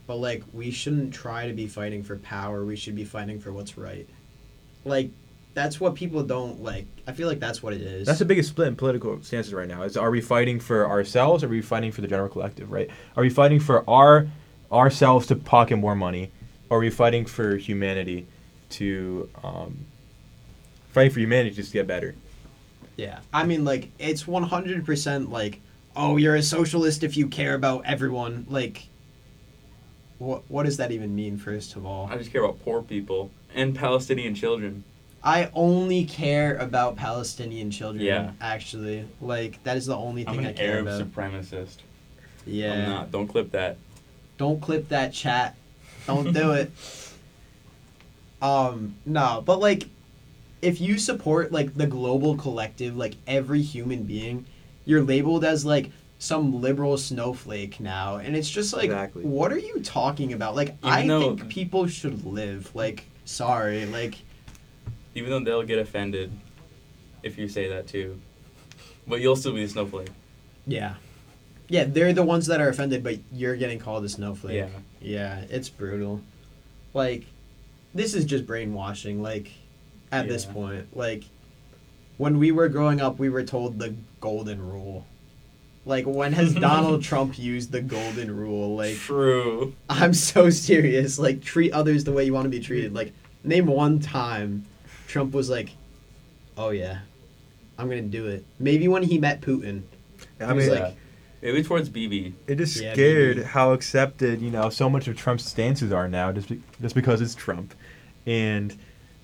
but like we shouldn't try to be fighting for power. We should be fighting for what's right. Like that's what people don't like. I feel like that's what it is. That's the biggest split in political stances right now. Is are we fighting for ourselves or are we fighting for the general collective, right? Are we fighting for our ourselves to pocket more money? Or are we fighting for humanity to um, fighting for humanity just to get better? Yeah. I mean like it's one hundred percent like, oh, you're a socialist if you care about everyone. Like what what does that even mean, first of all? I just care about poor people and Palestinian children. I only care about Palestinian children. Yeah. Actually, like that is the only thing I'm I an care Arab about. supremacist. Yeah. I'm not. Don't clip that. Don't clip that, chat. Don't do it. Um, no, but like, if you support like the global collective, like every human being, you're labeled as like some liberal snowflake now, and it's just like, Exactly. what are you talking about? Like, Even I though- think people should live. Like, sorry, like. Even though they'll get offended if you say that too. But you'll still be a snowflake. Yeah. Yeah, they're the ones that are offended, but you're getting called a snowflake. Yeah. Yeah, it's brutal. Like, this is just brainwashing, like, at this Yeah. point. Like, when we were growing up, we were told the golden rule. Like, when has Donald Trump used the golden rule? Like, True. I'm so serious. Like, treat others the way you want to be treated. Like, name one time Trump was like, oh, yeah, I'm going to do it. Maybe when he met Putin. I He was mean, like, Maybe towards B B. it is Yeah, scared maybe. how accepted, you know, so much of Trump's stances are now just be, just because it's Trump. And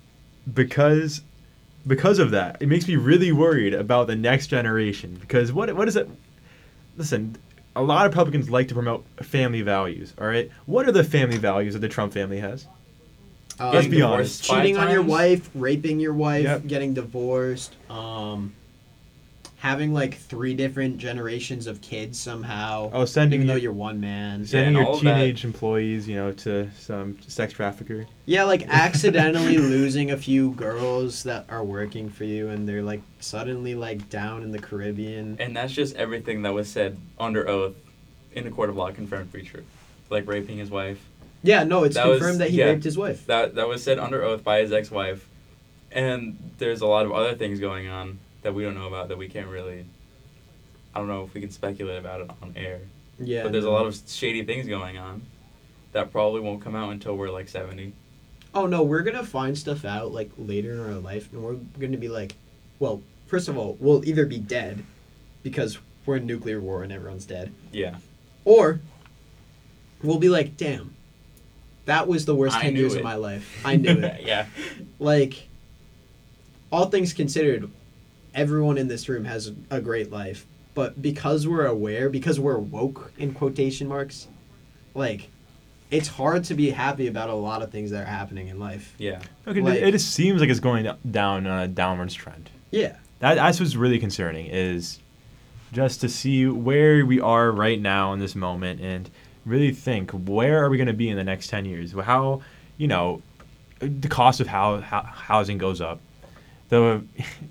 because because of that, it makes me really worried about the next generation. Because what what is it? Listen, a lot of Republicans like to promote family values, all right? What are the family values that the Trump family has? uh, Let's be Getting honest. divorced five cheating on your times? wife, raping your wife, Yep. getting divorced, um, having like three different generations of kids somehow. Oh, sending even though you- you're one man. Sending and your all of that- teenage employees, you know, to some sex trafficker. Yeah, like accidentally losing a few girls that are working for you, and they're like suddenly like down in the Caribbean. And that's just everything that was said under oath in a court of law confirmed to be true. Like raping his wife. Yeah, no, it's That was- confirmed that he yeah. raped his wife. That that was said under oath by his ex-wife. And there's a lot of other things going on that we don't know about that we can't really... I don't know if we can speculate about it on air. Yeah, But there's no. a lot of shady things going on that probably won't come out until we're like seventy. Oh no, we're gonna find stuff out like later in our life, and we're gonna be like, well, first of all, we'll either be dead because we're in nuclear war and everyone's dead, Yeah. or we'll be like, damn, that was the worst I ten knew years it. of my life. I knew it. Yeah. Like, all things considered, everyone in this room has a great life, but because we're aware, because we're woke in quotation marks, like, it's hard to be happy about a lot of things that are happening in life. Yeah. Okay, Like- it just seems like it's going down on a downwards trend. Yeah. That, that's what's really concerning is just to see where we are right now in this moment and really think, where are we going to be in the next ten years? How, you know, the cost of how, how housing goes up. The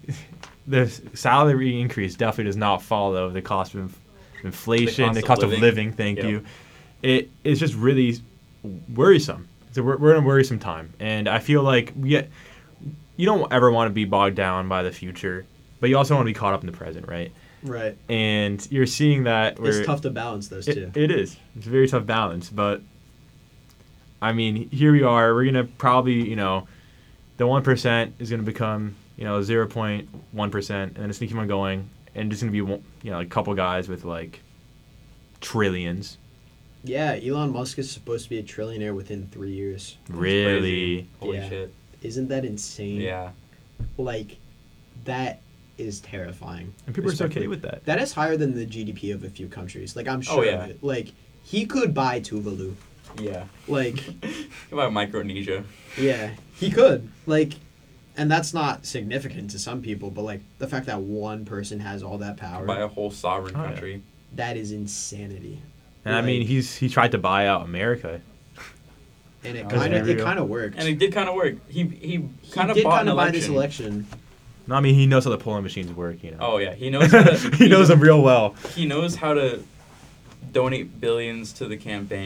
the salary increase definitely does not follow the cost of inf- inflation, the cost, of of living. living. Thank Yep. you. It is just really worrisome. So we're we're in a worrisome time, and I feel like we get, you don't ever want to be bogged down by the future, but you also don't want to be caught up in the present, right? Right. And you're seeing that where It's tough to balance those it, two. it is. It's a very tough balance, but I mean, here we are. We're gonna probably, you know, the one percent is gonna become, you know, zero point one percent, and then it's gonna keep on going, and just gonna be, one- you know, a couple guys with like trillions. Yeah, Elon Musk is supposed to be a trillionaire within three years. Really, Crazy. Holy Yeah. shit. Isn't that insane? Yeah. Like, that is terrifying. and people are so okay Respectfully. with that. That is higher than the G D P of a few countries. Like, I'm sure Oh, yeah. of it. Like, he could buy Tuvalu. Yeah. Like, About Micronesia. yeah, he could. Like, and that's not significant to some people, but, like, the fact that one person has all that power, By a whole sovereign Oh, yeah. country. that is insanity. And I mean, Like- he's he tried to buy out America. And it That was kind of it real. kind of worked. And it did kind of work. He he he kind of did bought kind an of buy this election. election. No, I mean, he knows how the polling machines work, you know. Oh yeah, he knows how to, he knows them real well. He knows how to donate billions to the campaign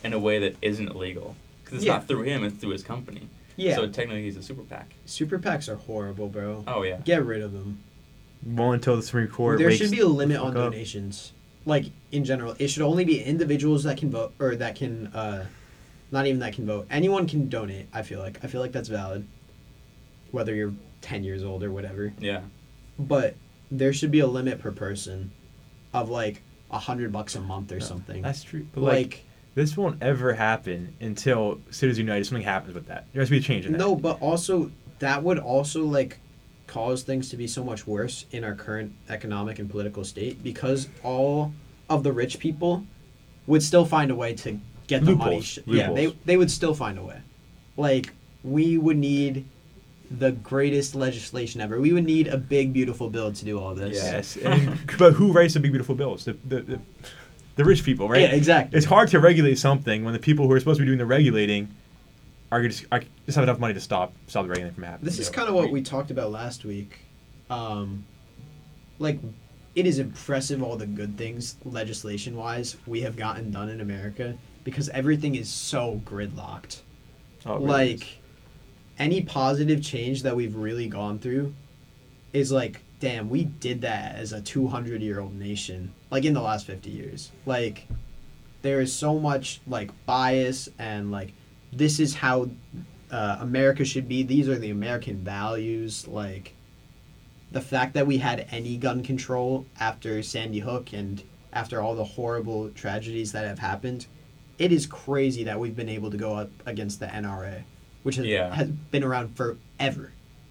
in a way that isn't illegal. Because it's Yeah. not through him, it's through his company. Yeah. So technically he's a super PAC. Super PACs are horrible, bro. Oh, yeah. Get rid of them. Well, until the Supreme Court. There wakes should be a limit the on fuck up. donations. Like, in general. It should only be individuals that can vote, or that can, uh, not even that can vote. Anyone can donate, I feel like. I feel like that's valid. Whether you're ten years old or whatever. Yeah. But there should be a limit per person of, like, a hundred bucks a month or No, something. That's true. But like, like, this won't ever happen until Citizens United, something happens with that. There has to be a change in that. no, but also, that would also, like, cause things to be so much worse in our current economic and political state because all of the rich people would still find a way to get the money. Loopholes. Sh- yeah, they, Loopholes. they would still find a way. Like, we would need the greatest legislation ever. We would need a big, beautiful bill to do all this. Yes. And, but who writes the big, beautiful bills? The, the, the, the rich people, right? Yeah, exactly. It's hard to regulate something when the people who are supposed to be doing the regulating are just, are, just have enough money to stop stop the regulating from happening. This is Yeah. kind of what we talked about last week. Um, like, it is impressive all the good things, legislation wise, we have gotten done in America because everything is so gridlocked. Oh, it really is. Like, any positive change that we've really gone through is like, damn, we did that as a two hundred year old nation, like in the last fifty years. Like, there is so much, like, bias and, like, this is how uh, America should be. These are the American values. Like, the fact that we had any gun control after Sandy Hook and after all the horrible tragedies that have happened, it is crazy that we've been able to go up against the N R A, which has, Yeah. has been around forever.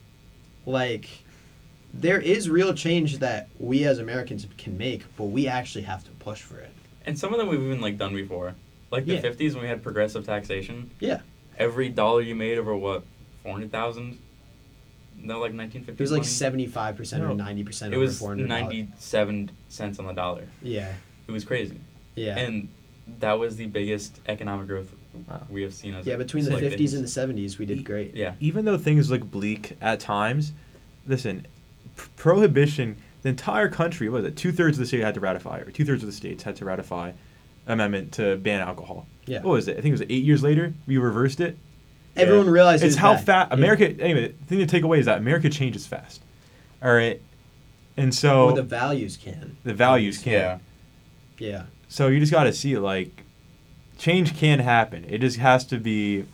Like, there is real change that we as Americans can make, but we actually have to push for it. And some of them we've even, like, done before. Like the Yeah. fifties when we had progressive taxation. Yeah. Every dollar you made over, what, four hundred thousand? No, like nineteen fifties It was like money? seventy-five percent or No. ninety percent It over was four hundred dollars. ninety-seven cents on the dollar. Yeah. It was crazy. Yeah. And that was the biggest economic growth Wow. we have seen as yeah, between the like, fifties things. and the seventies, we did great. Yeah. Even though things look bleak at times, listen, p- prohibition, the entire country, what was it, two-thirds of the state had to ratify, or two-thirds of the states had to ratify amendment to ban alcohol. Yeah. What was it? I think it was eight years later, we reversed it. Everyone Yeah. realized It's it was how bad. fast, Yeah. America, anyway, the thing to take away is that America changes fast. All right? And so, Or the values can. the values can. Yeah. Yeah. So you just got to see, like, change can happen. It just has to be.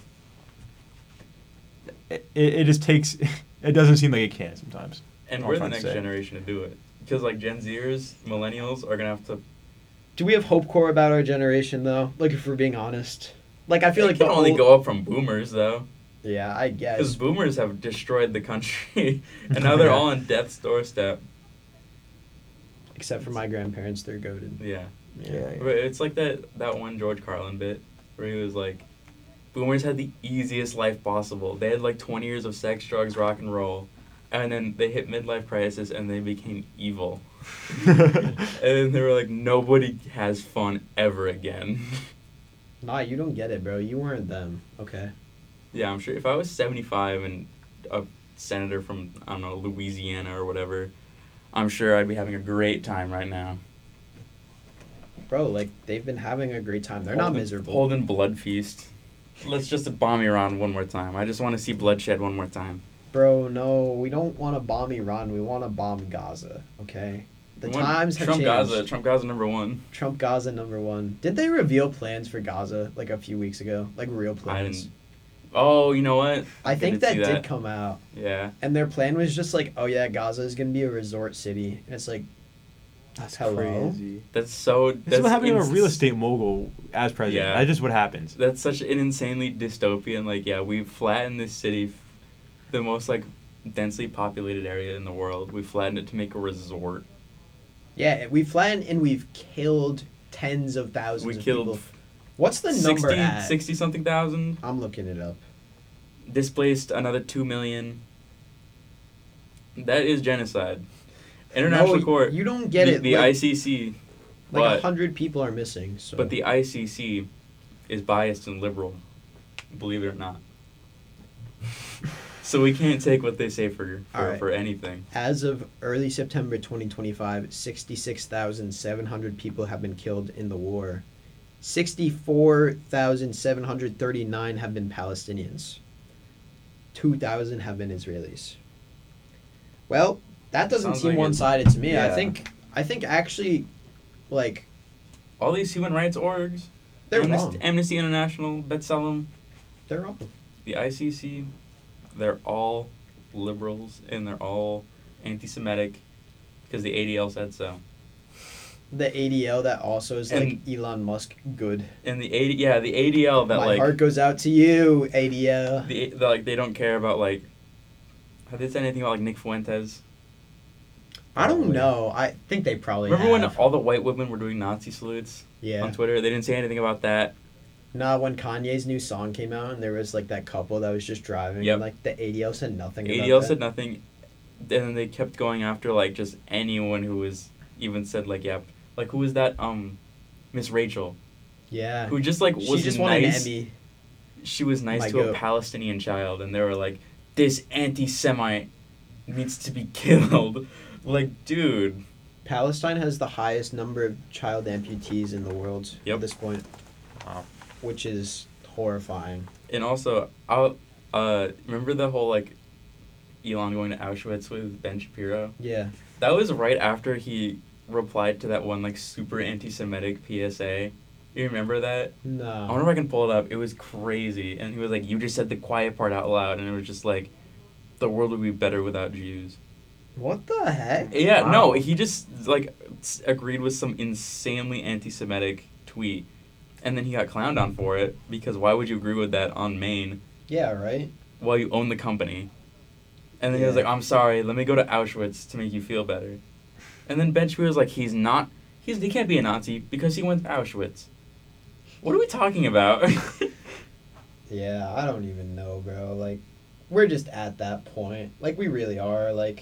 It, it just takes. It doesn't seem like it can sometimes. And I'm we're the trying to next say. generation to do it. Because, like, Gen Zers, millennials, are going to have to... Do we have hope core about our generation though? Like, if we're being honest, like I feel It like can the only old- go up from boomers, though. Yeah, I Because guess. boomers have destroyed the country. And now they're all on death's doorstep. Except for my grandparents, they're goated. Yeah. Yeah. But it's like that, that one George Carlin bit where he was like, boomers had the easiest life possible. They had like twenty years of sex, drugs, rock and roll. And then they hit midlife crisis and they became evil. And they were like, nobody has fun ever again. Nah, you don't get it, bro. You weren't them. Okay. Yeah, I'm sure if I was seventy-five and a senator from, I don't know, Louisiana or whatever, I'm sure I'd be having a great time right now. Bro, like, they've been having a great time. They're not Holding- miserable. Holding blood feast. Let's just bomb Iran one more time. I just want to see bloodshed one more time. Bro, no, we don't want to bomb Iran. We want to bomb Gaza, okay? The We want times have Trump changed. Gaza, Trump Gaza number one. Trump Gaza number one. Did they reveal plans for Gaza, like, a few weeks ago? Like, real I plans? didn't. Oh, you know what? I think that did did come out. Yeah. And their plan was just like, oh yeah, Gaza is going to be a resort city. And it's like, That's Hello? crazy. That's so. This That's is what happened to a ins- real estate mogul as president. Yeah. That's just what happens. That's such an insanely dystopian. Like, yeah, we flattened this city, f- the most like densely populated area in the world. We flattened it to make a resort. yeah, we flattened and we've killed tens of thousands We of killed people. What's the number sixty, at? sixty something thousand. I'm looking it up. Displaced another two million. That is genocide. International No, court. You don't get the, it. The like, I C C. like a but- hundred people are missing. So. But the I C C is biased and liberal, believe it or not. So we can't take what they say for for, Alright. for anything. As of early September twenty twenty-five, sixty-six thousand seven hundred people have been killed in the war. sixty-four thousand seven hundred thirty-nine have been Palestinians. two thousand have been Israelis. Well, that doesn't Sounds seem like one-sided to me. I yeah. think I think actually, like, All these human rights orgs, they're Amnesty, wrong. Amnesty International, B'Tselem, They're wrong. the I C C, they're all liberals and they're all anti-Semitic because the A D L said so. The A D L that also is like And- Elon Musk good. And the A D, yeah, the A D L that My like heart goes out to you, A D L. the, the like they don't care about like. Have they said anything about like Nick Fuentes? I don't Probably. know. I think they probably Remember when have. all the white women were doing Nazi salutes Yeah. on Twitter? They didn't say anything about that. Nah, when Kanye's new song came out and there was like that couple that was just driving Yep. and like the A D L said nothing about A D L that. said nothing, and then they kept going after like just anyone who was even said like yeah, like who was that um, Miss Rachel, Yeah. who just like She was just won an nice. Emmy. She was nice My to a goat. Palestinian child, and they were like, "This anti-Semite needs to be killed." Like, dude. Palestine has the highest number of child amputees in the world Yep. at this point, Wow. which is horrifying. And also, I'll, uh, remember the whole like, Elon going to Auschwitz with Ben Shapiro? Yeah. That was right after he replied to that one like super anti-Semitic P S A. You remember that? I No. wonder if I can pull it up. It was crazy, and he was like, "You just said the quiet part out loud," and it was just like, "The world would be better without Jews." What the heck? Yeah, Wow. no, he just like s- agreed with some insanely anti-Semitic tweet, and then he got clowned on for it because why would you agree with that on Maine Yeah, right? while you own the company? And then he was Yeah. like, "I'm sorry, let me go to Auschwitz to make you feel better." And then Ben Shapiro was like, "He's not. He's he can't be a Nazi because he went to Auschwitz." What are we talking about? Yeah, I don't even know, bro. Like, we're just at that point. Like, we really are. Like,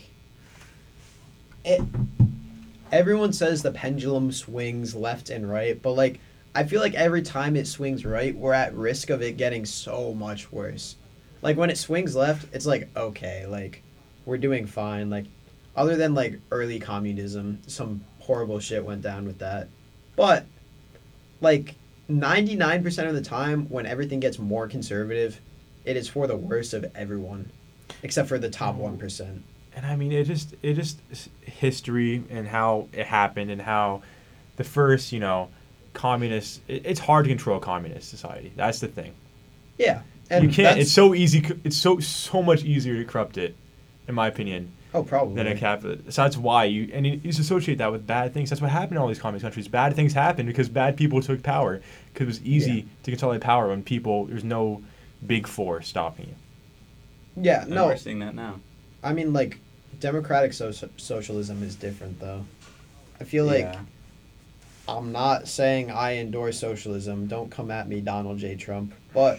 it. Everyone says the pendulum swings left and right, but like, I feel like every time it swings right, we're at risk of it getting so much worse. Like, when it swings left, it's like, okay, like, we're doing fine. Like, other than like early communism, some horrible shit went down with that. But, like, ninety-nine percent of the time, when everything gets more conservative, it is for the worst of everyone, except for the top one percent. And I mean, it just it just s- history and how it happened and how the first, you know, communist. It, it's hard to control a communist society. That's the thing. Yeah, and you can't. that's- It's so easy. c- It's so so much easier to corrupt it, in my opinion, oh, probably. than a capitalist. So that's why you and you, you just associate that with bad things. That's what happened in all these communist countries. Bad things happened because bad people took power. Because it was easy Yeah. to consolidate power when people there's no big force stopping you. Yeah, And no, we're seeing that now. I mean, like, democratic so- socialism is different, though. I feel like Yeah. I'm not saying I endorse socialism. Don't come at me, Donald J. Trump. But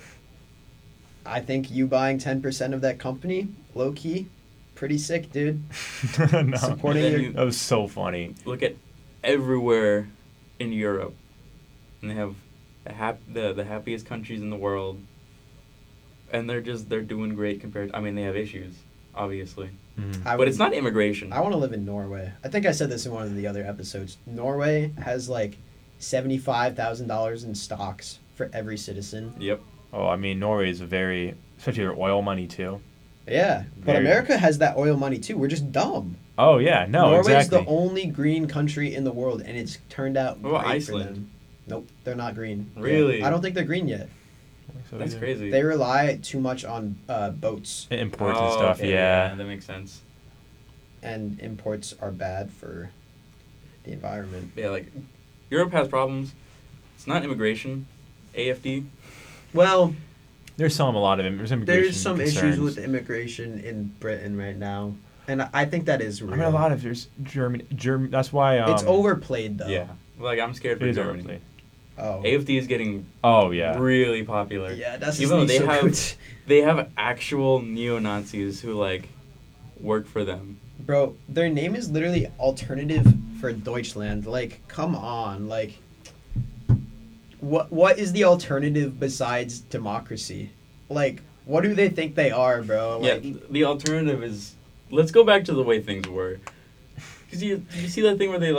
I think you buying ten percent of that company, low key, pretty sick, dude. no. Supporting Then your. you- That was so funny. Look at everywhere in Europe, and they have the hap- the the happiest countries in the world, and they're just they're doing great compared. I mean, they have issues, obviously, Mhm. I but would- it's not immigration. I want to live in Norway. I think I said this in one of the other episodes. Norway has like seventy-five thousand dollars in stocks for every citizen. Yep. Oh, I mean, Norway is a very, especially their oil money too. Yeah, but Very- America has that oil money too. We're just dumb. Oh yeah, no, Norway's exactly. the only green country in the world, and it's turned out What about great Iceland? for them. Nope, they're not green. yet. Really? I don't think they're green yet. So That's yeah. crazy. They rely too much on uh, boats, Imports Oh, and stuff. okay, Yeah. that makes sense. and imports are bad for the environment. Yeah, like Europe has problems. It's not immigration, A F D. Well, There's some a lot of im- there's immigration there's some concerns. issues with immigration in Britain right now, and I- I think that is real. I mean, a lot of there's Germany. Germany. That's why. Um, it's overplayed though. Yeah, like I'm scared It for is Germany. overplayed. Oh. A F D is getting Oh yeah. really popular. Yeah, that's Even though just they so have good. they have actual neo Nazis who like work for them. Bro, their name is literally alternative for Deutschland. Like, come on, like, what what is the alternative besides democracy? Like, what do they think they are, bro? Like, yeah, the alternative is let's go back to the way things were. Cause you you see that thing where they like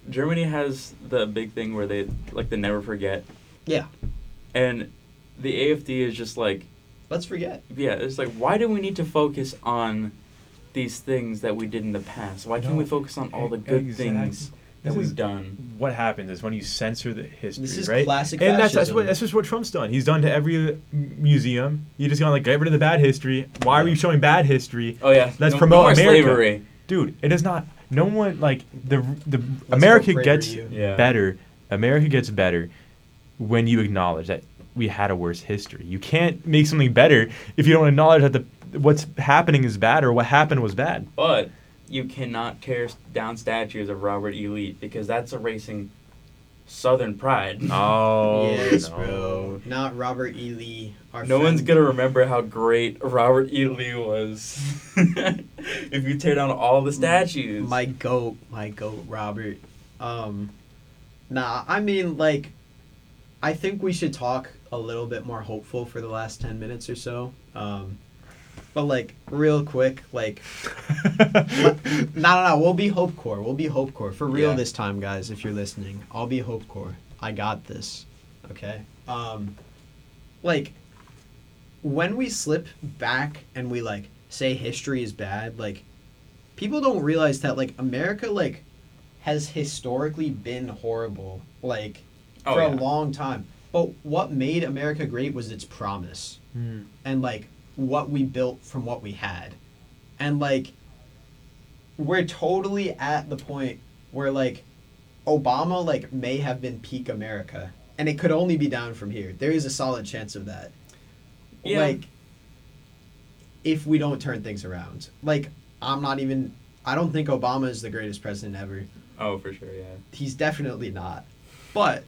Germany has the big thing where they like they never forget, Yeah. and the A F D is just like, Let's forget. yeah, it's like, why do we need to focus on these things that we did in the past? Why can't No, we focus on all the good exactly. things that This we've is- done? What happens is when you censor the history, This is right? classic and that's that's fascism. what that's just what Trump's done. He's done to every uh, museum. He just gonna like get rid of the bad history. Why are you showing bad history? Oh yeah, Let's no, promote no more America. slavery. Dude, it is not. No one like the the America go gets pray for you. Yeah. better. America gets better when you acknowledge that we had a worse history. You can't make something better if you don't acknowledge that the what's happening is bad or what happened was bad. But you cannot tear down statues of Robert E. Lee because that's erasing Southern pride. Oh, yes, no. bro. Not Robert E. Lee. Our No friend. one's gonna remember how great Robert E. Lee was if you tear down all the statues. My goat, my goat, Robert. Um, nah, I mean, like, I think we should talk a little bit more hopeful for the last ten minutes or so. Um, but like, real quick, like, no, no, no, we'll be Hope Core. We'll be Hope Core for real Yeah. this time, guys. If you're listening, I'll be Hope Core. I got this. Okay. Um, like, when we slip back and we like say history is bad, like, people don't realize that like America like has historically been horrible, like Oh, for yeah. a long time. But what made America great was its promise Hmm. and like what we built from what we had. And like we're totally at the point where like Obama like may have been peak America and it could only be down from here. There is a solid chance of that. Yeah. Like if we don't turn things around. Like I'm not even I don't think Obama is the greatest president ever. Oh, for sure, yeah. He's definitely not. But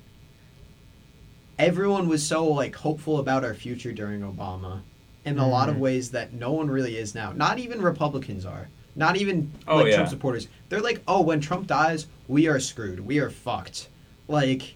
everyone was so like hopeful about our future during Obama in a lot of Mhm. ways that no one really is now. Not even Republicans are. Not even Oh, like yeah. Trump supporters. They're like, "Oh, when Trump dies, we are screwed. We are fucked." Like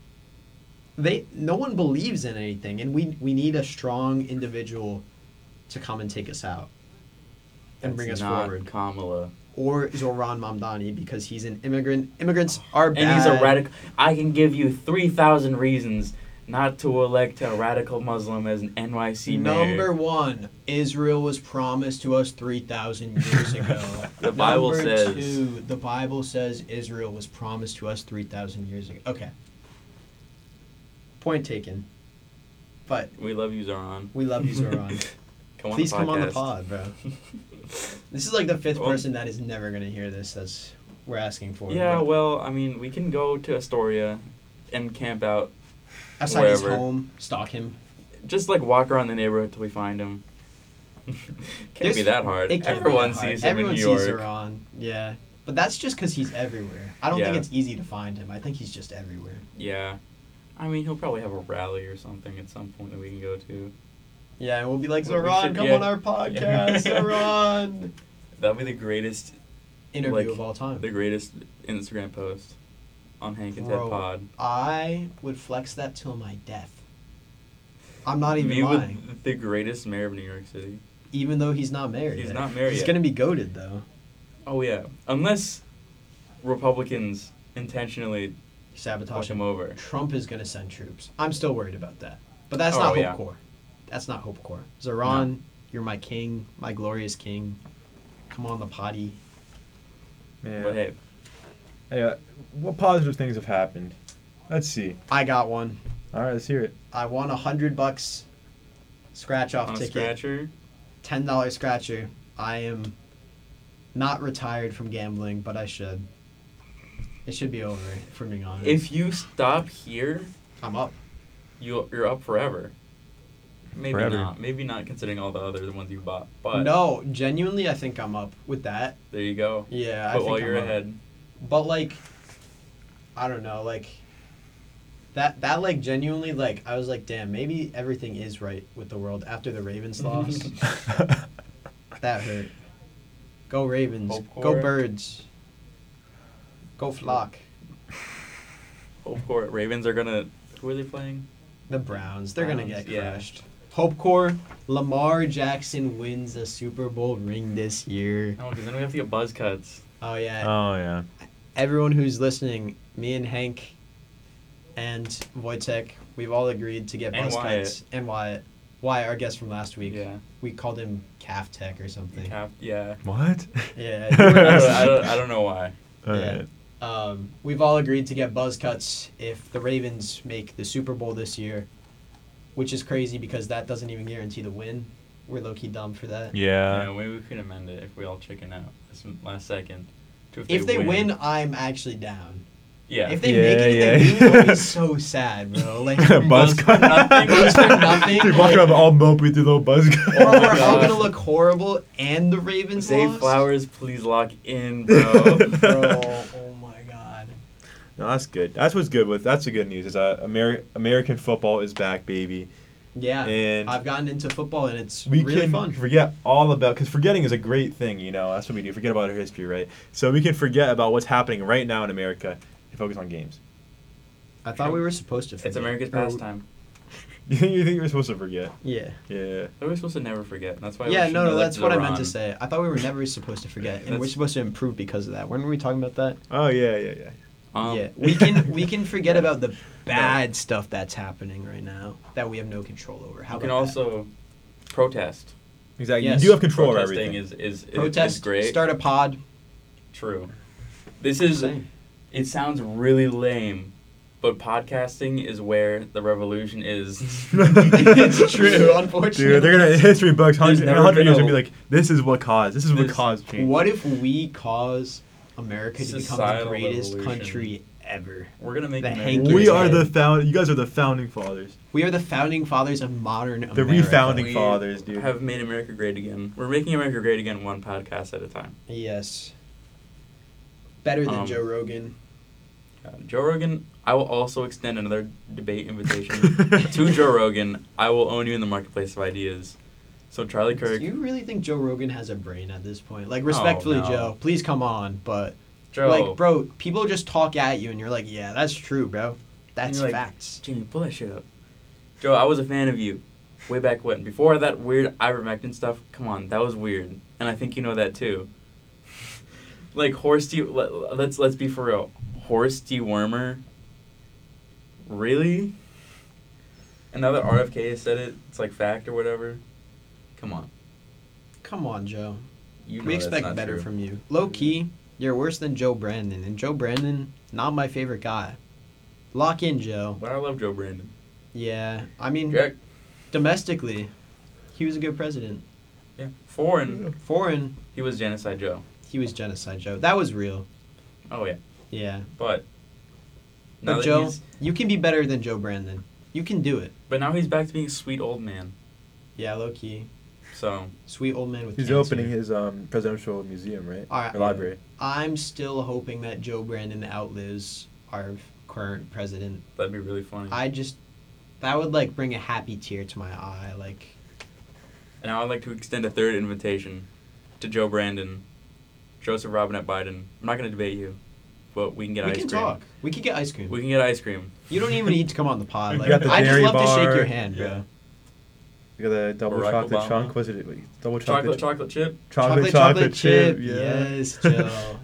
they no one believes in anything and we we need a strong individual to come and take us out and That's bring us not forward. Kamala. Or Zoran Mamdani because he's an immigrant. Immigrants are bad. And he's a radical. I can give you three thousand reasons not to elect a radical Muslim as an N Y C mayor. Number one, Israel was promised to us three thousand years ago. The Bible Number says- two, the Bible says Israel was promised to us three thousand years ago. Okay. Point taken. But We love you, Zoran. we love you, Zoran. Come on Please the come on the podcast. pod, bro. This is like the fifth Well- person that is never going to hear this. That's we're asking for. Yeah, But well, I mean, we can go to Astoria and camp out. outside his wherever. home, stalk him. Just like walk around the neighborhood till we find him. Can't be There's- that hard. It can't be Everyone that hard. sees him Everyone in New York. sees Zoran. Yeah, but that's just because he's everywhere. I don't think Yeah. it's easy to find him. I think he's just everywhere. Yeah. I mean, he'll probably have a rally or something at some point that we can go to. Yeah, and we'll be like, Well, we Zoran, should- come yeah. on our podcast, Zoran. That'll be the greatest, Interview Like, of all time. the greatest Instagram post on Hank and Bro. Ted Pod. I would flex that till my death. I'm not even Me lying. with the greatest mayor of New York City. Even though he's not married He's yet. not married He's yet. gonna be goaded though. Oh yeah, unless Republicans intentionally Sabotage push him him. over. Trump is gonna send troops. I'm still worried about that. But that's Oh, not Hope yeah. Corps. That's not Hope Corps. Zoran, you're my king, my glorious king. Come on the potty. Yeah. But hey, Hey, uh, what positive things have happened? Let's see. I got one. All right, let's hear it. I won a hundred bucks scratch off on a ticket. scratcher. Ten dollar scratcher. I am not retired from gambling, but I should. It should be over, if we're being honest. If you stop here, I'm up. you you're up forever. Maybe Forever. not. Maybe not considering all the other ones you bought. But No, genuinely, I think I'm up with that. there you go. Yeah, I But think while I'm you're up. ahead, But like, I don't know, like that that like genuinely like I was like, damn, maybe everything is right with the world after the Ravens loss. That hurt. Go Ravens. Hope Go Corps. Birds. Go Flock. Hope Corps Ravens are gonna. Who are they playing? The Browns. They're gonna Browns, get yeah. crushed. Hope Corps. Lamar Jackson wins a Super Bowl ring this year. No, because then we have to get buzz cuts. Oh yeah. Oh yeah. everyone who's listening, me and Hank and Wojtek, we've all agreed to get And buzz Wyatt. cuts. And Wyatt. Wyatt, our guest from last week. Yeah. We called him Calf Tech or something. Cap, yeah. What? Yeah. I don't, I, don't, I don't know why. Yeah. Um, we've all agreed to get buzz cuts if the Ravens make the Super Bowl this year, which is crazy because that doesn't even guarantee the win. We're low-key dumb for that. Yeah. Yeah, maybe we could amend it if we all chicken out this last second. To If they win, I'm actually down. yeah. If they Yeah, make it, yeah. if they lose, I'll be so sad, bro. Like, buzz Buzz cut. for nothing. Buzz for nothing. Dude, walking around all mopey through the buzz cut. or Oh my we're all God. gonna look horrible, and the Ravens Zay lost. Flowers, please lock in, bro. Bro, oh my God. No, that's good. That's what's good with. That's the good news. Is uh, Ameri- American football is back, baby. Yeah, And I've gotten into football, and it's we really can fun. forget all about, because forgetting is a great thing, you know. That's what we do. Forget about our history, right? So we can forget about what's happening right now in America and focus on games. I thought we were supposed to. It's forget. America's Or- pastime. You think you think you're supposed to forget? Yeah. Yeah. We're supposed to never forget. That's why. Yeah, we no, shouldn't no, that's elect what I meant to Zoran. say. I thought we were never supposed to forget, and we're That's- supposed to improve because of that. Weren't we talking about that? Oh yeah, yeah, yeah. Um, yeah, we can we can forget about the bad stuff that's happening right now that we have no control over. How You can about also protest. Exactly. Yes. You do have control over Protesting everything. is is, that? is, protest? is great. Start a pod. True. This is. Same. It sounds really lame, but podcasting is where the revolution is. It's true, unfortunately. Dude, they're gonna history books. There's Hundred never hundred been years a- gonna be like, this is what caused. This is what This- caused change. What if we cause America to become the Societal greatest revolution. country ever? We're gonna make The America Hank great We is are dead. the found. You guys are the founding fathers. We are the founding fathers of modern The America. refounding We fathers, dude. have made America great again. We're making America great again one podcast at a time. Yes. Better than Um, Joe Rogan. Uh, Joe Rogan, I will also extend another debate invitation to Joe Rogan. I will own you in the marketplace of ideas. So Charlie Kirk, Do you really think Joe Rogan has a brain at this point? Like, respectfully, no. Joe, please come on. But, Joe, like, bro, people just talk at you, and you're like, yeah, that's true, bro. That's you're like, facts. Jimmy, pull that shit up. Joe, I was a fan of you way back when. Before that weird ivermectin stuff, come on, that was weird. And I think you know that too. Like, Horst D... Let, let's, let's be for real. Horst D. Wormer? Really? And now that R F K has said it, it's like fact or whatever. Come on. Come on, Joe. You know We that's expect not better true. from you. Low key, you're worse than Joe Brandon, and Joe Brandon, not my favorite guy. Lock in, Joe. But I love Joe Brandon. Yeah, I mean, Jack, domestically, he was a good president. yeah. Foreign, Foreign, he was Genocide Joe. he was genocide Joe. That was real. Oh, yeah. Yeah. But... Now But that Joe, he's, you can be better than Joe Brandon. You can do it. but now he's back to being a sweet old man. Yeah, low key. So... Sweet old man with He's cancer. opening his um, presidential museum, right? All right. Or library. I'm still hoping that Joe Brandon outlives our current president. That'd be really funny. I just, that would like bring a happy tear to my eye. Like, And I would like to extend a third invitation to Joe Brandon, Joseph Robinette Biden. I'm not going to debate you, but we can get we ice can cream. talk. We can get ice cream. We can get ice cream. You don't even need to come on the pod. You Like, got the I just dairy love to shake bar. your hand, bro. Yeah. You got the double Barack chocolate Obama. chunk. Was it wait, double chocolate? Chocolate, chocolate chip. chocolate, chocolate, chip. Yeah. Yes, Joe.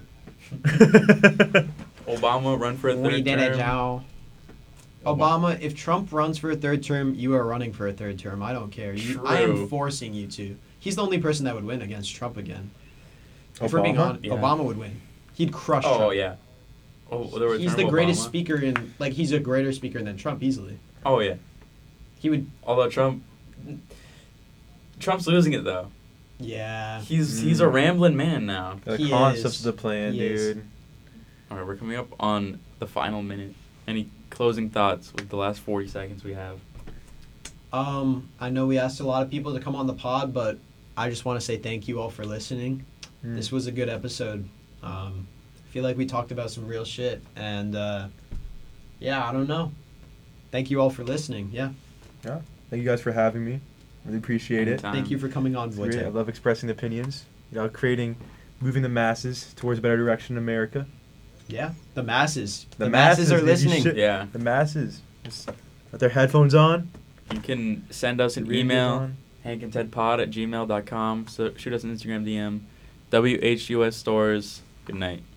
Obama run for a third we did it, term. Joe. Obama, if Trump runs for a third term, you are running for a third term. I don't care. You, I am True. forcing you to. He's the only person that would win against Trump again. If we're being Obama? honest, Yeah. Obama would win. He'd crush Oh, Trump. yeah. Oh, there was He's the greatest speaker in, like, he's a greater speaker than Trump easily. Oh, yeah. He would, Although Trump... Trump's losing it, though. yeah. He's Mm. he's a rambling man now. The He concepts is. of the plan, He is. dude. All right, we're coming up on the final minute. Any closing thoughts with the last forty seconds we have? Um, I know we asked a lot of people to come on the pod, but I just want to say thank you all for listening. Mm. This was a good episode. Um, I feel like we talked about some real shit, and uh, yeah, I don't know. Thank you all for listening. Yeah, Thank you guys for having me. Really appreciate it. Anytime. thank you for coming on, It's great. I Wojtek. love expressing opinions. You know, creating, moving the masses towards a better direction in America. Yeah, the masses. The The, masses, masses, are dude, you listening. should- Yeah. The masses. Just got their headphones on. You can send us an radio email, on. hank and ted pod at gmail dot com. So shoot us an Instagram D M. W H U S Stores. Good night.